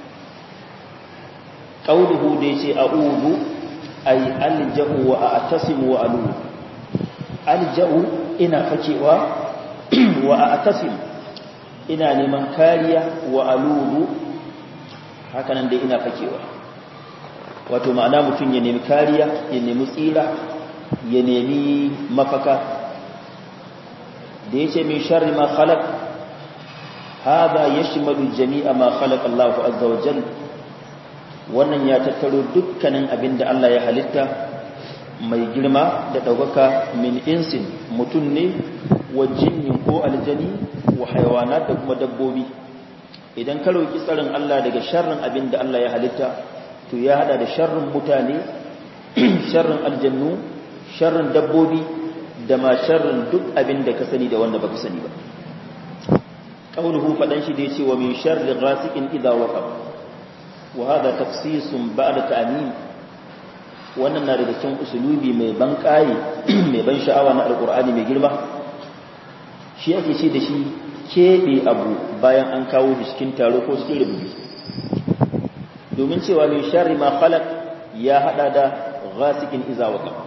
Qauluhu da yace a'udhu ai alja'u wa a'tasimu wa alu, alja'u ina fakewa, wa a'tasim ina neman kariya, wa aluhu hakanan dai ina fakewa. Wato ma'ana mutum ya nemi kariya, ya nemi tsira, ya nemi mafaka. Da ya ce min sharri ma khalaq, hada yashmalu jami'a ma khalaqa Allah azza wa jalla wannan ya tattaro dukkanin abinda Allah ya halitta mai girma da daukaka min insin mutun ne wa jinnin ko aljani wa hayawanat da kuma dabbobi idan ka roki tsarin Allah daga sharrin abinda Allah ya halitta to ya hada da sharrin mutane sharrin aljannu sharrin dabbobi da ma sharrin duk abinda ka sani da wanda baka sani ba قوله فدان shi da yace wa min sharri ghasiqin idha waqab wa hada tafsisun ba'da ta'min wannan na daga cikin usulubi mai ban kai mai ban sha'awa na alqur'ani mai girma shi yake ce da shi kebe abu bayan an kawo shi cikin taro ko cikin rubutu domin cewa min sharri ma khalaq ya hada da ghasiqin idha waqab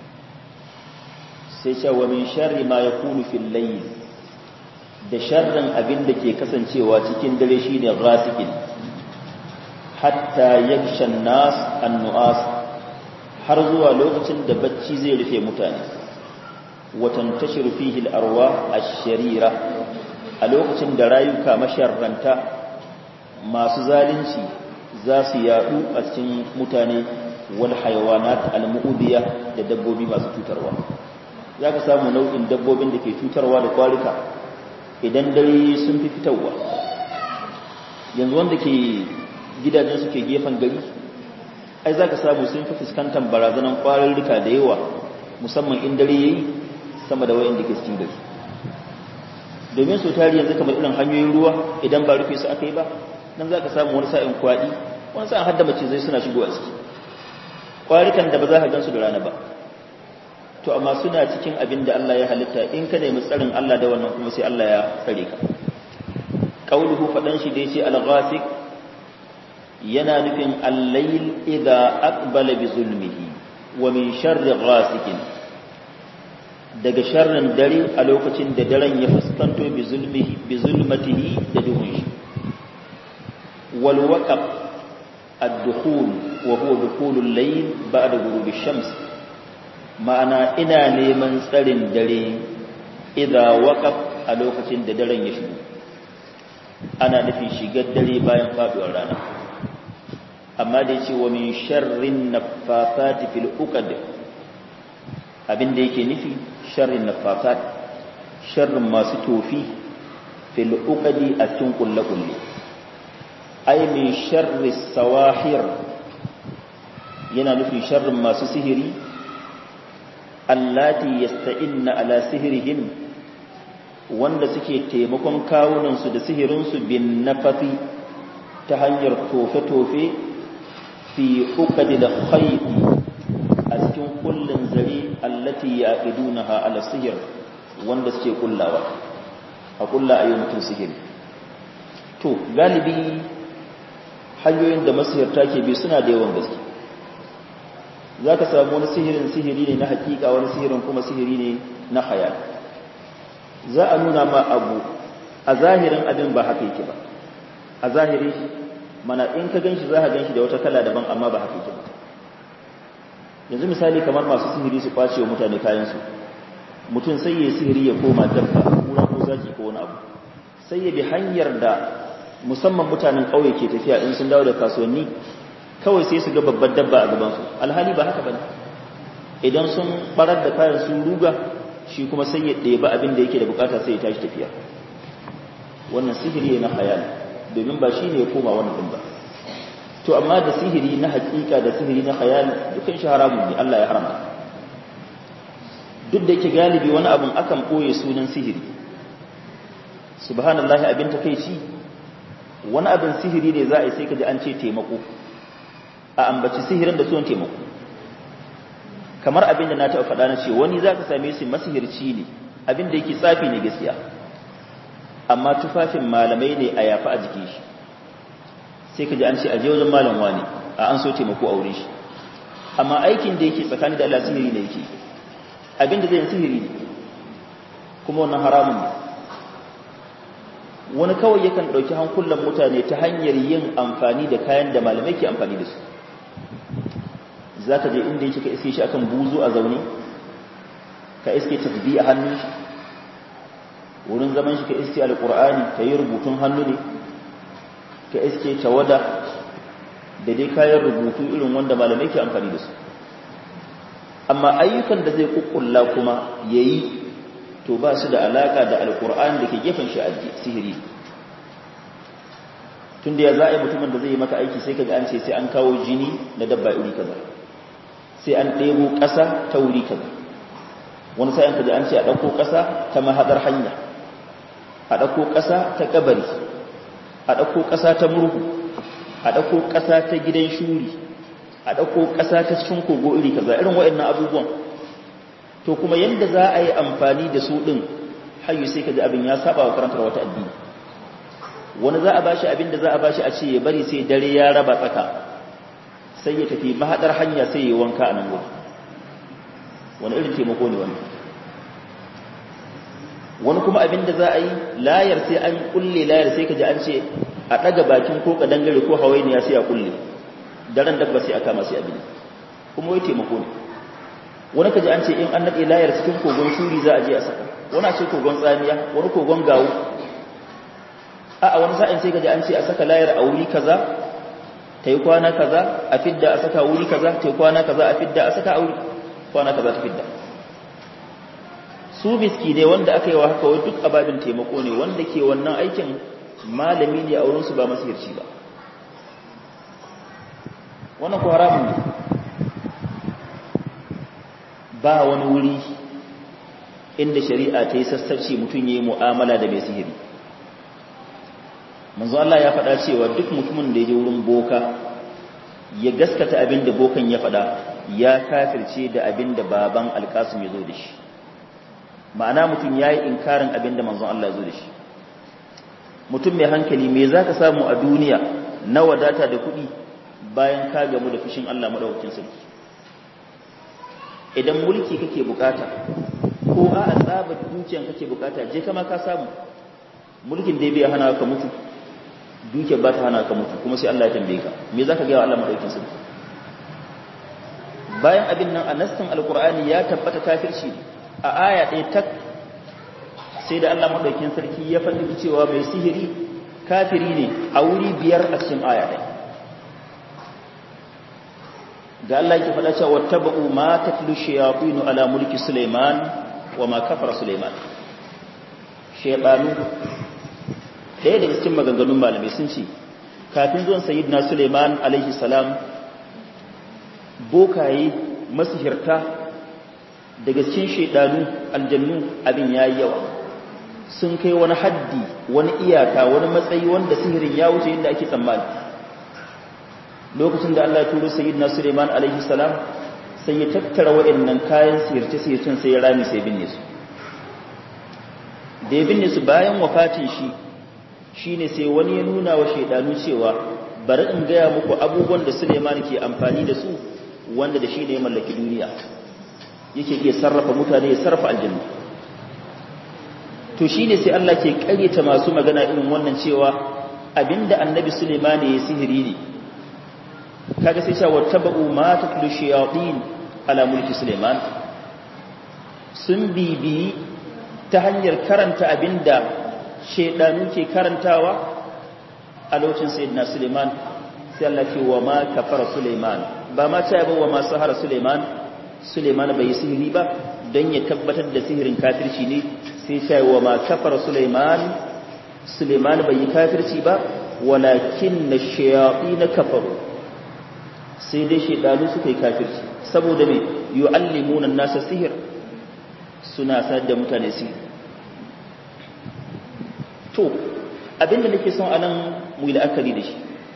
sai cewa min sharri ma yakunu fil layl da sharrin abin da ke kasancewa cikin dare shi ne ghasiqin hatta yakshan nas annuas har zuwa lokacin da bacci zai rufe mutane watan tashiru fihi al-arwah ash-sharira a lokacin da rayuka masharranta masu zalunci za su yadu a cikin mutane wal hayawanat al-mu'diya da dabbobi masu cutarwa zaka samu nau'in dabbobin da ke cutarwa da kwarika idan dare sun fi fitowa yanzu wanda ke gidajen su ke gefen gari ai za ka samu sun fi fuskantar barazanar ƙwararruka da yawa musamman in dare yayi sama da wayan da ke cikin gari domin su tari yanzu kamar irin hanyoyin ruwa idan ba rufe su aka yi ba nan za ka samu wani sa'in kwaɗi wani sa'in hadda macizai suna shigo a ciki ƙwarikan da ba za ka gan su da rana ba to amma suna cikin abin da Allah ya halitta in ka nemi tsarin Allah da wannan kuma sai Allah ya tsare ka qauluhu fadan shi da yace al-ghasiq yana nufin al-layl idha aqbala bi zulmihi wa min sharri ghasiqin daga sharrin dare a lokacin da daren ya fuskanto bi zulmatihi da duhun shi wal waqab ad-dukhul wa huwa dukhulul layl ba'da ghurubi shams ma'ana ina neman tsarin dare idza waqaf a lokacin da daren ya shigo ana nufin shigar dare bayan faduwar rana amma da yace wa min sharrin naffafati fil uqad abinda yake nufi sharrin naffafat sharrin masu tofi fil uqadi a cikin kullakulli ay min sharri sawahir yana nufin sharrin masu sihiri allati yasta'inna ala sihirihim wanda suke taimakon kawunansu da sihirinsu bin nafafi ta hanyar tofe-tofe fi uqadil khayt a cikin kullun zari allati yaqidunaha ala sihir wanda suke kullawa a kulla ayyukan sihiri to galibi hanyoyin da masihirta ke bi suna da yawan gaske za ka samu wani sihirin sihiri ne na hakika wani sihirin kuma sihiri ne na khayal za a nuna ma abu a zahirin abin ba haka yake ba a zahiri mana in ka ganshi za ka ganshi da wata kala daban amma ba haka yake ba yanzu misali kamar masu sihiri su kwace wa mutane kayansu mutum sai ya sihiri ya koma dabba kura ko zaki ko wani abu sai ya bi hanyar da musamman mutanen ƙauye ke tafiya in sun dawo da kasuwanni kawai sai su ga babbar dabba a gabansu alhali ba haka bane idan sun barar da kayan sun ruga shi kuma sai ya ɗeba abin da yake da bukata sai ya tashi tafiya wannan sihiri na khayal domin ba shine ya koma wannan din ba to amma da sihiri na hakika da sihiri na khayal dukan shi haramun ne Allah ya haramta duk da yake galibi wani abun akan boye sunan sihiri subhanallahi abin takeici wani abin sihiri ne za a yi sai kaji an ce taimako a ambaci sihirin da sunan taimako kamar abin da na taɓa faɗa na ce wani za ka same shi masihirci ne abin da yake tsafi ne gaskiya amma tufafin malamai ne a yafi a jikin shi sai ka ji an ce aje wajen malam wani a an so taimako a wurin shi amma aikin da yake tsakani da Allah sihiri ne yake abin da zai yi sihiri ne kuma wannan haramun ne wani kawai yakan ɗauki hankulan mutane ta hanyar yin amfani da kayan da malamai ke amfani da su za ka je inda yake ka iske shi akan buzu a zaune ka iske tasbi a hannun shi wurin zaman shi ka iske alqur'ani ka yi rubutun hannu ne ka iske tawada da dai kayan rubutu irin wanda malamai ke amfani da su amma ayyukan da zai kukkulla kuma yayi to ba su da alaka da alqur'ani da ke gefen shi sihiri tunda ya za a yi mutumin da zai yi maka aiki sai kaga an ce sai an kawo jini na dabba iri kaza sai an ɗebo ƙasa ta wuri kaza wani sa'in kaji an ce a ɗauko ƙasa ta mahaɗar hanya a ɗauko ƙasa ta kabari a ɗauko ƙasa ta murhu a ɗauko ƙasa ta gidan shuri a ɗauko ƙasa ta cikin kogo iri kaza irin waɗannan abubuwan to kuma yadda za a yi amfani da su ɗin hayu sai kaji abin ya saba wa karantar wata addini wani za a bashi abin da za a bashi a ce ya bari sai dare ya raba tsaka sai ya tafi mahaɗar hanya sai ya wanka a nan wuri wani irin taimako ne wani kuma abin da za a yi layar sai an kulle layar sai ka ji an ce a ɗaga bakin ko kadangare ko hawainiya sai a kulle daren dabba sai a kama sai abin kuma wai taimako ne wani ka ji an ce in an naɗe layar cikin kogon shuri za a je a saka wani a ce kogon tsamiya wani kogon gawo a wani sa'in sai ka ji an ce a saka layar a wuri kaza ta yi kwana kaza a fidda a saka wuri kaza ta yi kwana kaza a fidda a saka a wuri kwana kaza ta fidda su biski ne wanda aka yi wa haka wai duk ababin taimako ne wanda ke wannan aikin malami ne a wurinsu ba masihirci ba wannan ko haramun ne ba wani wuri inda shari'a ta yi sassarci mutum ya yi mu'amala da mai sihiri manzo Allah ya faɗa cewa duk mutumin da ya je wurin boka ya gaskata abin da bokan ya faɗa ya kafirce da abin da baban alƙasim ya zo da shi ma'ana mutum ya yi inkarin abin da manzon Allah ya zo da shi mutum mai hankali me za ka samu a duniya na wadata da kuɗi bayan ka gamu da fushin Allah maɗaukakin sarki idan mulki kake bukata ko a tsabar dukiyan kake bukata je kama ka samu mulkin dai bai hana ka mutu dukiyar ba ta hana ka mutu kuma sai Allah ya tambaye ka me za ka gaya wa Allah maɗaukakin sarki bayan abin nan a nassin alkur'ani ya tabbata kafirci a aya ɗaya tak sai da Allah maɗaukin sarki ya faɗi cewa mai sihiri kafiri ne a wuri 5 a cikin aya ɗaya ga Allah yake faɗa cewa wattaba'u ma tatlu shayatinu ala mulki Sulaiman wa ma kafara Sulaiman shaytanu ɗaya daga cikin maganganun malamai sun ce kafin zuwan sayyidina Sulaiman alaihi salam bokaye masihirta daga cikin shaidanu aljannu abin yayi yawa sun kai wani haddi wani iyaka wani matsayi wanda sihirin ya wuce inda ake tsammani lokacin da Allah ya turo sayyidina Sulaiman alaihi salam sai ya tattara waɗannan kayan sihirce-sihircen sai ya rami sai binne su da ya binne su bayan wafatin shi shine sai wani ya nuna wa shaidanu cewa bari in gaya muku abubuwan da Sulaiman ke amfani da su wanda da shi ne ya mallaki duniya yake iya sarrafa mutane ya sarrafa aljanna to shine sai Allah ke ƙaryata masu magana irin wannan cewa abinda annabi Sulaiman ya sihiri ne kaga sai cewa tabu ma tatlu shayatin ala mulki Sulaiman sun bibi ta hanyar karanta abinda shedanu ke karantawa a lokacin sayyidina Sulaiman sai Allah ce wa ma kafara Sulaiman ba ma ta yaba wa ma sahara Sulaiman bai sihiri ba don ya tabbatar da sihirin kafirci ne sai ta wa ma kafara Sulaiman bai yi kafirci ba walakin na shayaɗi na kafaru sai dai shaidanu suka yi kafirci saboda mai yu'allimuna nasa sihir suna sadda mutane sihir to abinda nake son anan mu yi la'akari da shi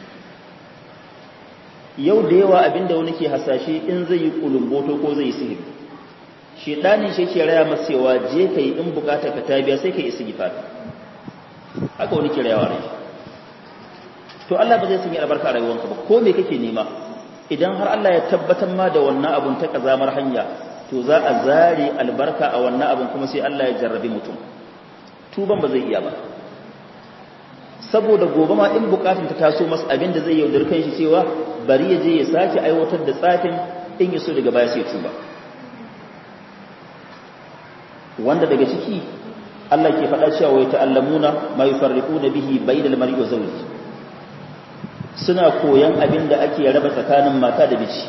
yau da yawa abinda wani ke hasashe in zai yi kulumboto ko zai yi sihiri shedanin shi ke raya masa cewa je kai in bukata ka ta biya sai kai istighfar haka wani ke rayawa rai to Allah ba zai sanya albarka a rayuwarka ba ko me kake nema idan har Allah ya tabbatar ma da wannan abun ta kazamar hanya to za a zare albarka a wannan abun kuma sai Allah ya jarrabi mutum tuban ba zai iya ba saboda gobe ma in bukatun ta taso masa abin da zai yaudar kai shi cewa bari ya je ya sake aiwatar da tsafin in ya so daga baya sai tuba wanda daga ciki Allah ke faɗa cewa wai ta'allamuna ma yufarriquna bihi bainal mar'i wa zawji, suna koyan abin da ake raba tsakanin mata da miji.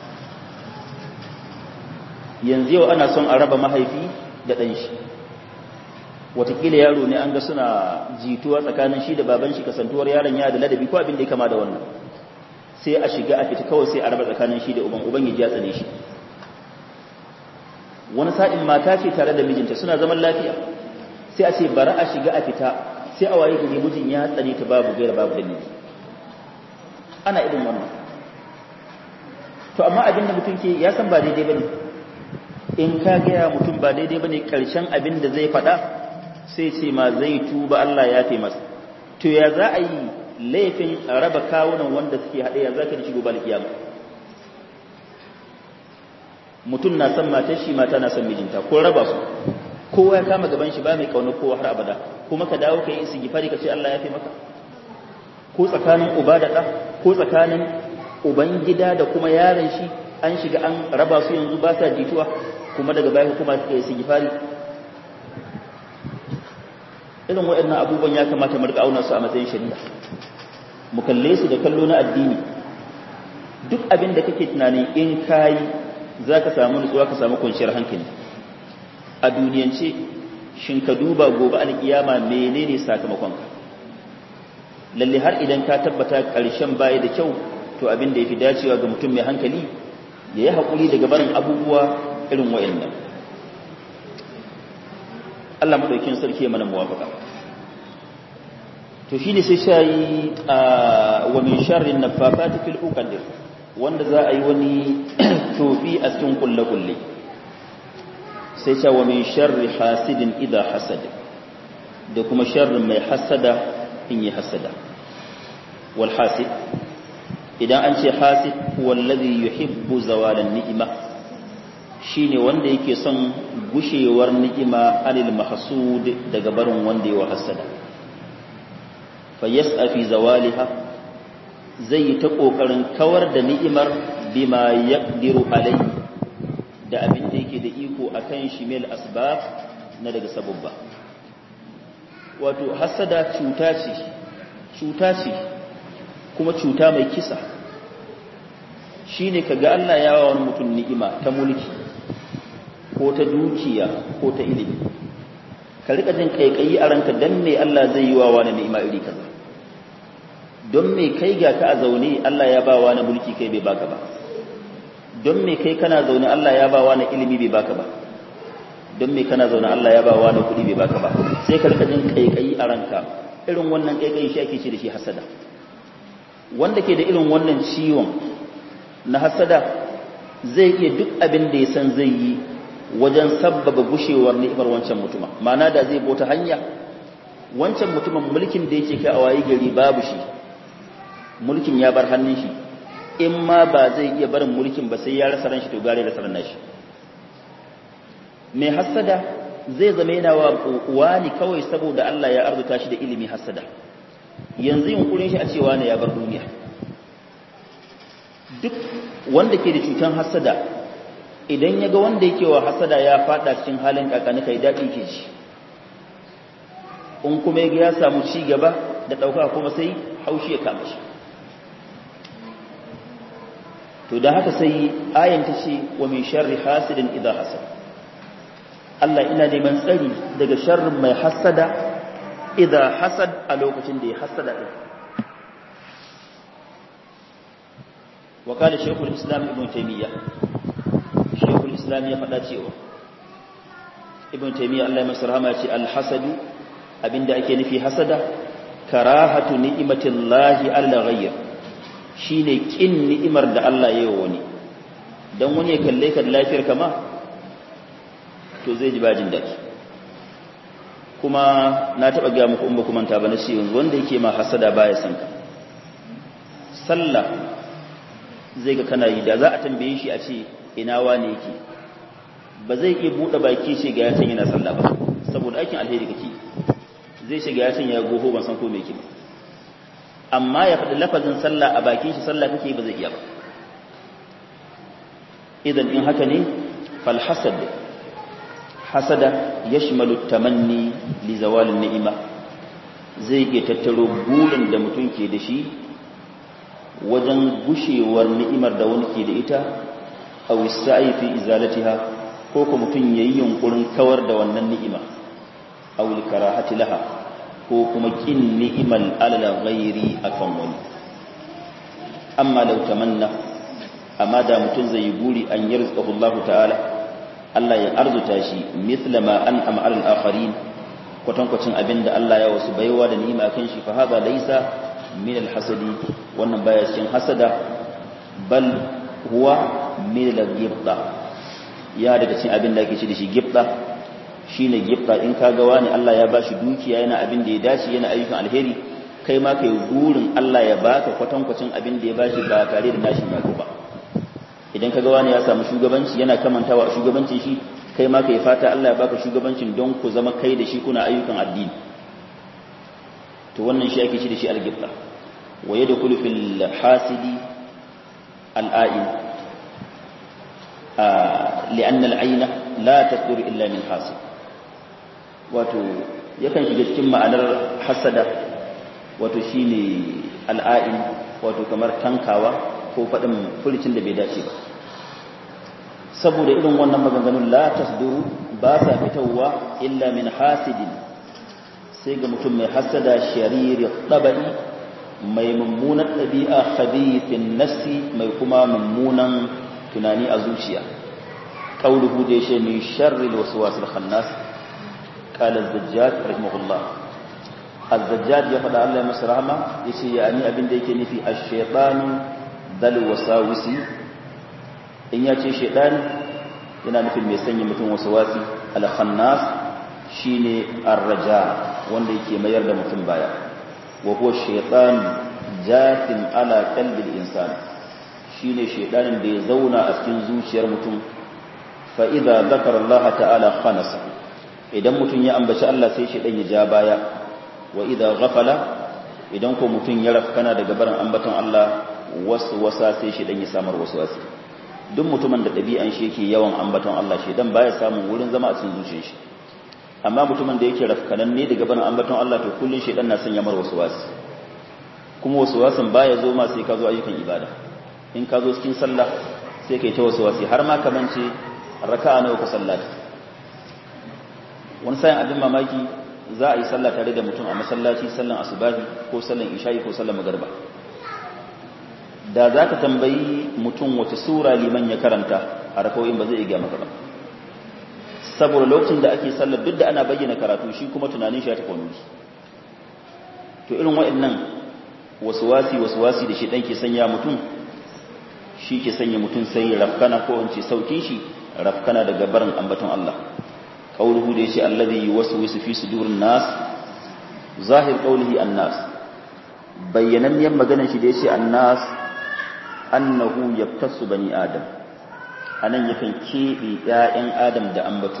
Yanzu yau ana son a raba mahaifi da ɗan shi, watakila yaro ne an ga suna jituwa tsakanin shi da baban shi, kasantuwar yaron ya da ladabi ko abin da ya kama da wannan, sai a shiga a fita kawai sai a raba tsakanin shi da uban ya ji ya tsane shi. Wani sa'in mata ce tare da mijinta suna zaman lafiya, sai a ce bari a shiga a fita, sai a waye gari mijin ya tsane ta babu gaira babu dalili. Ana irin wannan. To amma abin da mutum ke ya san ba daidai bane, in ka gaya mutum ba daidai bane, karshen abin da zai faɗa sai ce ma zai tuba, Allah ya fi masa. To ya za a yi laifin raba kawunan wanda suke haɗe, ya za ka da shigo ba kiyama. Mutum na son matar shi, mata na son mijinta, ko raba su, kowa ya kama gaban shi ba mai kaunar kowa har abada, kuma ka dawo ka yi istighfari ka ce Allah ya fi maka. Ko tsakanin uba da ɗa, ko tsakanin uban gida da kuma yaron shi, an shiga an raba su yanzu ba sa jituwa, kuma daga baya hukuma suka yi istighfari. Irin waɗannan abubuwan ya kamata mu rika auna su a matsayin shari'a, mu kalle su da kallo na addini. Duk abin da kake tunani in kayi za ka samu nutsuwa, ka samu kwanciyar hankali a duniyance, shin ka duba gobe alkiyama menene sakamakonka. Lalle har idan ka tabbata ƙarshen baya da kyau, to abin da ya fi dacewa ga mutum mai hankali ya yi haƙuri daga barin abubuwa irin waɗannan. Allah maɗaukin sarki ya mana muwafaka. To shi ne sai shayi wa min sharrin naffafati fil uqad, wanda za a yi wani tofi a cikin kulle-kulle, sai sha wa min sharri hasidin idha hasad, da kuma sharrin mai hasada in yi hasada. Wal hasid, idan an ce hasid, wallazi yuhibbu zawalan ni'ima, shine wanda yake son gushewar ni'ima anil mahsud, daga barin wanda yawa hasada. Fa yas'a fi zawaliha, zai yi ta kokarin kawar da ni'imar bima yaqdiru alayhi, da abin da yake da iko akan shi mil asbab, na daga sababba. Wato hasada cuta ce kuma cuta mai kisa. Shine kaga Allah ya wa wani mutum ni'ima ta mulki ko ta dukiya ko ta ilimi, ka rika jin kaikayi a ranka, dan me Allah zai yi wa wani ni'ima iri kaza, don me kai ga ka a zaune Allah ya ba wani mulki kai bai baka ba, don me kai kana zaune Allah ya ba wani ilimi bai baka ba, don me kana zaune Allah ya ba wani kuɗi bai baka ba. Sai ka rika jin kaikayi a ranka. Irin wannan kaikayi shi ake ce da shi hasada. Wanda ke da irin wannan ciwon na hasada zai iya duk abin da ya san zai yi wajen sabbaba gushewar ni'imar wancan mutuma. Ma'ana da zai bota hanya, wancan mutumin mulkin da yake kai a wayi gari babu shi, mulkin ya bar hannun shi, in ma ba zai iya barin mulkin ba sai ya rasa ran shi, to gare rasa ran shi. Mai hasada zai zama yana wa wani kawai saboda Allah ya arzuta shi da ilimi hasada, yanzu yunkurin shi a cewa ne ya bar duniya. Duk wanda ke da cutan hasada, idan ya ga wanda yake wa hasada ya fada cikin halin kakani kai daɗi ke shi, in kuma ya samu ci gaba da ɗauka kuma sai haushi ya kama shi. To da haka sai ayan ta ce wa min sharri hasidin idha hasad, Allah ina neman tsari daga sharrin mai hasada idha hasad, a lokacin da ya hasada din. Wa kana Shaykhul Islam Ibn Taymiyyah, Shaykhul Islam ya faɗa cewa, Ibn Taymiyyah Allah ya masa rahama ya ce al-hasadu, abinda ake nufi hasada, karahatu ni'matillahi ala ghayr, shine kin ni'imar da Allah ya yi wa wani. Dan wani ya kalle ka da lafiyar kama, to zai ji bajin daki. Kuma na taba ga muku in ba ku manta ba na ce yanzu wanda yake ma hasada baya san ka. Sallah zai ga kana yi, da za a tambaye shi a ce ina wani yake, ba zai iya bude baki ce ga yatan yana sallah ba, saboda aikin alheri kake. Zai shiga yatan ya goho ban san ko me yake ba. Amma ya faɗi lafazin sallah a bakin shi sallah kake ba zai iya ba. Idan in haka ne, fal hasad, hasada yashmalu tamanni li zawal ni'ima zai ke tattaro burin da mutum ke da shi wajen gushewar ni'imar da wani ke da ita aw sa'i fi izalatiha ko kuma mutum yayi yunkurin kawar da wannan ni'ima aw karahati laha ko kuma kin ni'imal alal ghairi akan wani. amma law tamanna amma da mutum zai yi buri an yarzuqahu Allah ta'ala Allah ya arzuta shi mithla ma an'ama 'alal akharin kwatankwacin abinda Allah ya wasu baiwa da ni'ima kan shi fa hada laysa min al-hasadi wannan baya cikin hasada bal huwa min al-ghibta ya daga cikin abinda ake ce da shi ghibta shine ghibta in kaga wani Allah ya bashi dukiya yana abin da ya dace yana ayyukan alheri kai ma kai gurin Allah ya baka kwatankwacin abin da ya bashi ba tare da nashi ba idan kaga wani ya samu shugabanci yana kamantawa a shugabancin shi kai ma kai fata Allah ya baka shugabancin don ku zama kai da shi kuna ayyukan addini to wannan shi ake shi da shi al-ghibta wa yadkhulu fil hasidi al-a'in li'anna al-'ayna la tasdur illa min hasid wato yakan shiga cikin ma'anar hasada wato shine al-a'in wato kamar tankawa ko faɗin fulicin da bai dace ba saboda irin wannan maganganun la tasduru ba sa fitowa illa min hasidin sai ga mutum mai hasada shariri tabai mai mummunan ɗabi'a khabithin nafsi mai kuma mummunan tunani a zuciya qauluhu da yake min sharri alwaswasil khannas qala az-zajjaj rahimahullah az-zajjaj ya faɗa Allah ya masa rahama yace yani abin da yake nufi ash-shaytanu dal wasawisi in ya ce shaytan yana nufin mai sanya mutum wasawasi al-khannas shine ar-raja wanda yake mayar da mutum baya wa huwa shaytan jatin ala qalbi al-insan shine shaytanin da ya zauna a cikin zuciyar mutum fa idza zakara Allah ta'ala khanasa idan mutum ya ambaci Allah sai shaytan ya ja baya wa idza ghafala idan ko mutum ya rafkana daga barin ambaton Allah wasa sai shi dan ya samar waswasi duk mutumin da dabi'an shi yake yawan ambaton Allah shi dan baya samun wurin zama a cikin zuciyar shi amma mutumin da yake rafkanan ne daga barin ambaton Allah to kullun shi dan na sanya mar waswasi kuma waswasin baya zo ma sai ka zo ayyukan ibada in ka zo cikin sallah sai kai ta waswasi har ma kaman ce raka'a nawa ka sallata wani sayin abin mamaki za a yi sallah tare da mutum a masallaci sallan asubahi ko sallan isha'i ko sallan magriba da za ka tambayi mutum wace sura liman ya karanta a rakawoyin ba zai iya maka ba saboda lokacin da ake sallar duk da ana bayyana karatu shi kuma tunanin shi ya tafi wani to irin waɗannan wasuwasi da shi ɗan ke sanya mutum shi ke sanya mutum sai rafkana ko wance saukin shi rafkana daga barin ambaton Allah qauluhu da yace allazi yuwaswisu fi sudurin nas zahir qawlihi annas bayyananniyan maganar shi da yace annas annahu yaftasu bani adam anan yakan kebe ƴaƴan adam da ambato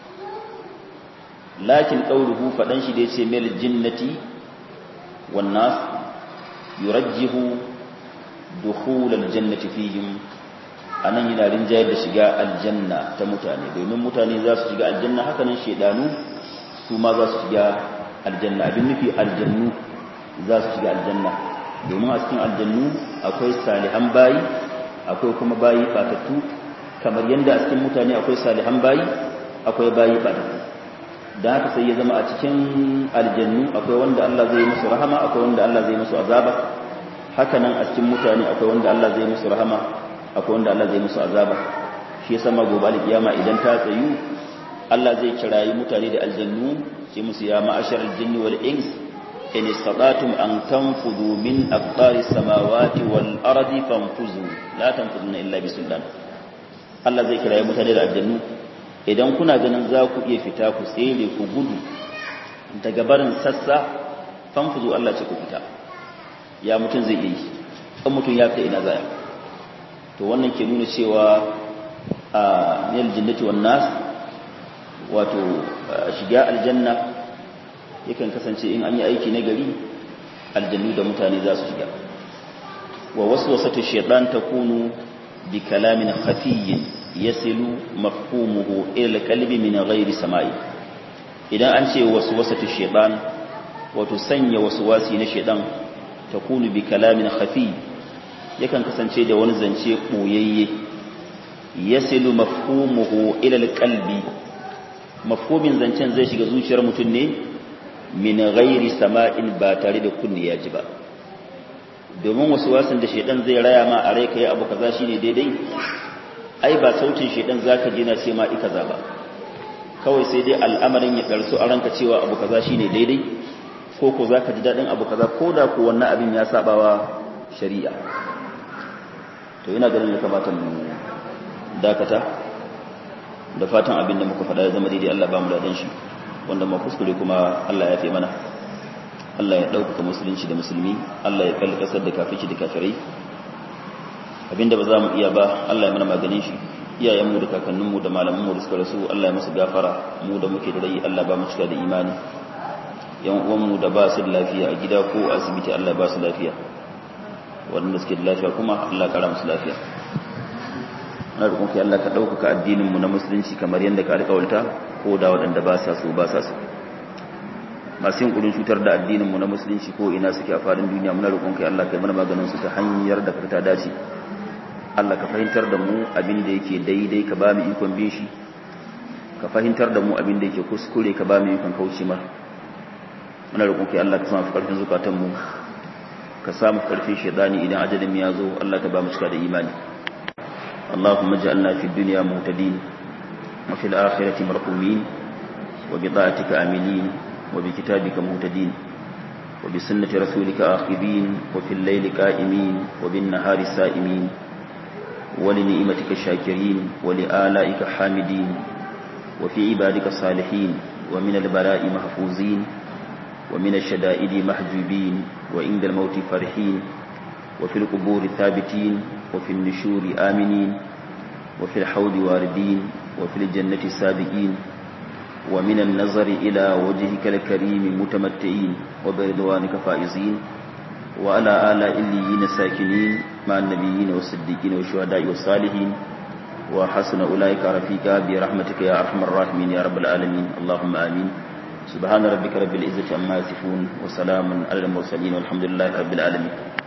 lakin qauluhu fadan shi da yace mil jinnati wan nas yurajjihu dukhul aljannati fihim anan yana rinjayar da shiga aljanna ta mutane domin mutane za su shiga aljanna haka nan shedanu su ma za su shiga aljanna abin nufi aljannu za su shiga aljanna domin a cikin aljannu akwai salihan bayi akwai kuma bayi batattu kamar yadda a cikin mutane akwai salihan bayi akwai bayi batattu da haka sai ya zama a cikin aljannu akwai wanda Allah zai musu rahama akwai wanda Allah zai musu azaba haka nan a cikin mutane akwai wanda Allah zai musu rahama akwai wanda Allah zai musu azaba shi yasa ma gobe alkiyama idan ta tsayu Allah zai kirayi mutane da aljannu sai musu ya ma'ashar aljinni wal ins in istata'tum an tanfudu min aqtari samawati wal ardi fanfuzu la tanfuduna illa bisultan Allah zai kirayi mutane da aljannu idan kuna ganin za ku iya fita ku tsere ku gudu daga barin sassa fanfuzu Allah ce ku fita ya mutum zai yi kan mutum ya fita ina zaya to wannan ke nuna cewa a nil jannati wan nas wato shiga aljanna yakan kasance in an yi aiki na gari aljannu da mutane za su shiga wa waswasatu shaytan takunu bi kalamin khafiyyin yasilu mafhumuhu ila qalbi min ghairi sama'i. Idan an ce waswasatu shaytan wato sanya waswasi na shaytan takunu bi kalamin khafi, yakan kasance da wani zance boyayye. Yasilu mafhumuhu ila qalbi, mafhumin zancen zai shiga zuciyar mutum ne min ghairi sama'in, ba tare da kunni ya ji ba. Domin waswasin da shaytan zai raya ma a rai kai abu kaza shine daidai, ai ba sautin shaytan zaka ji na ce ma kaza ba, kawai sai dai al'amarin ya karsu a ranka cewa abu kaza shine daidai, ko ko zaka ji dadin abu kaza ko da ko wannan abin ya sabawa shari'a. To ina ganin ya kamata mu dakata, da fatan abin da muka faɗa ya zama daidai Allah ba mu daɗin shi, wanda ma kuskure kuma Allah ya fi mana. Allah ya ɗaukaka musulunci da musulmi, Allah ya kalli ƙasar da kafici da kafirai. Abinda ba za mu iya ba Allah ya mana maganin shi. Iyayenmu da kakanninmu da malamanmu da suka rasu Allah ya musu gafara, mu da muke da rai Allah ba mu cika da imani. Yan uwanmu da ba su da lafiya a gida ko a asibiti Allah ba su lafiya, waɗanda suke da lafiya kuma Allah kara musu lafiya. Na roƙon kai Allah ka ɗaukaka addininmu na musulunci kamar yadda ka alƙawarta, ko da waɗanda ba sa so ba sa so. Masu yin ƙudin cutar da addininmu na musulunci ko ina suke a faɗin duniya, muna roƙon kai Allah kai mana maganin su ta hanyar da ta dace. Allah ka fahimtar da mu abin da yake daidai, ka ba mu ikon bin shi, ka fahimtar da mu abin da yake kuskure, ka ba mu ikon kauce ma. Muna roƙon kai Allah ka samu ƙarfin zukatanmu, ka samu ƙarfin shaidani idan ajalin ya zo. Allah ka ba mu cika da imani. اللهم اجعلنا في الدنيا مهتدين وفي الآخرة مرحومين وبطاعتك آمنين وبكتابك مهتدين وبسنة رسولك آخذين وفي الليل قائمين وبالنهار سائمين ولنعمتك شاكرين ولآلائك حامدين وفي عبادك الصالحين ومن البلاء محفوظين ومن الشدائد محجوبين وعند الموت فرحين وفي القبور ثابتين وفي النشور آمنين وفي الحوض واردين وفي الجنة سابقين ومن النظر إلى وجهك الكريم متمتعين وبرضوانك فائزين وعلى آلاء الليين ساكنين مع النبيين والصديقين والشهداء والصالحين وحسن أولئك رفيقا برحمتك يا أرحم الراحمين يا رب العالمين. اللهم آمين. سبحان ربك رب العزة عما يصفون وسلام على المرسلين والحمد لله رب العالمين.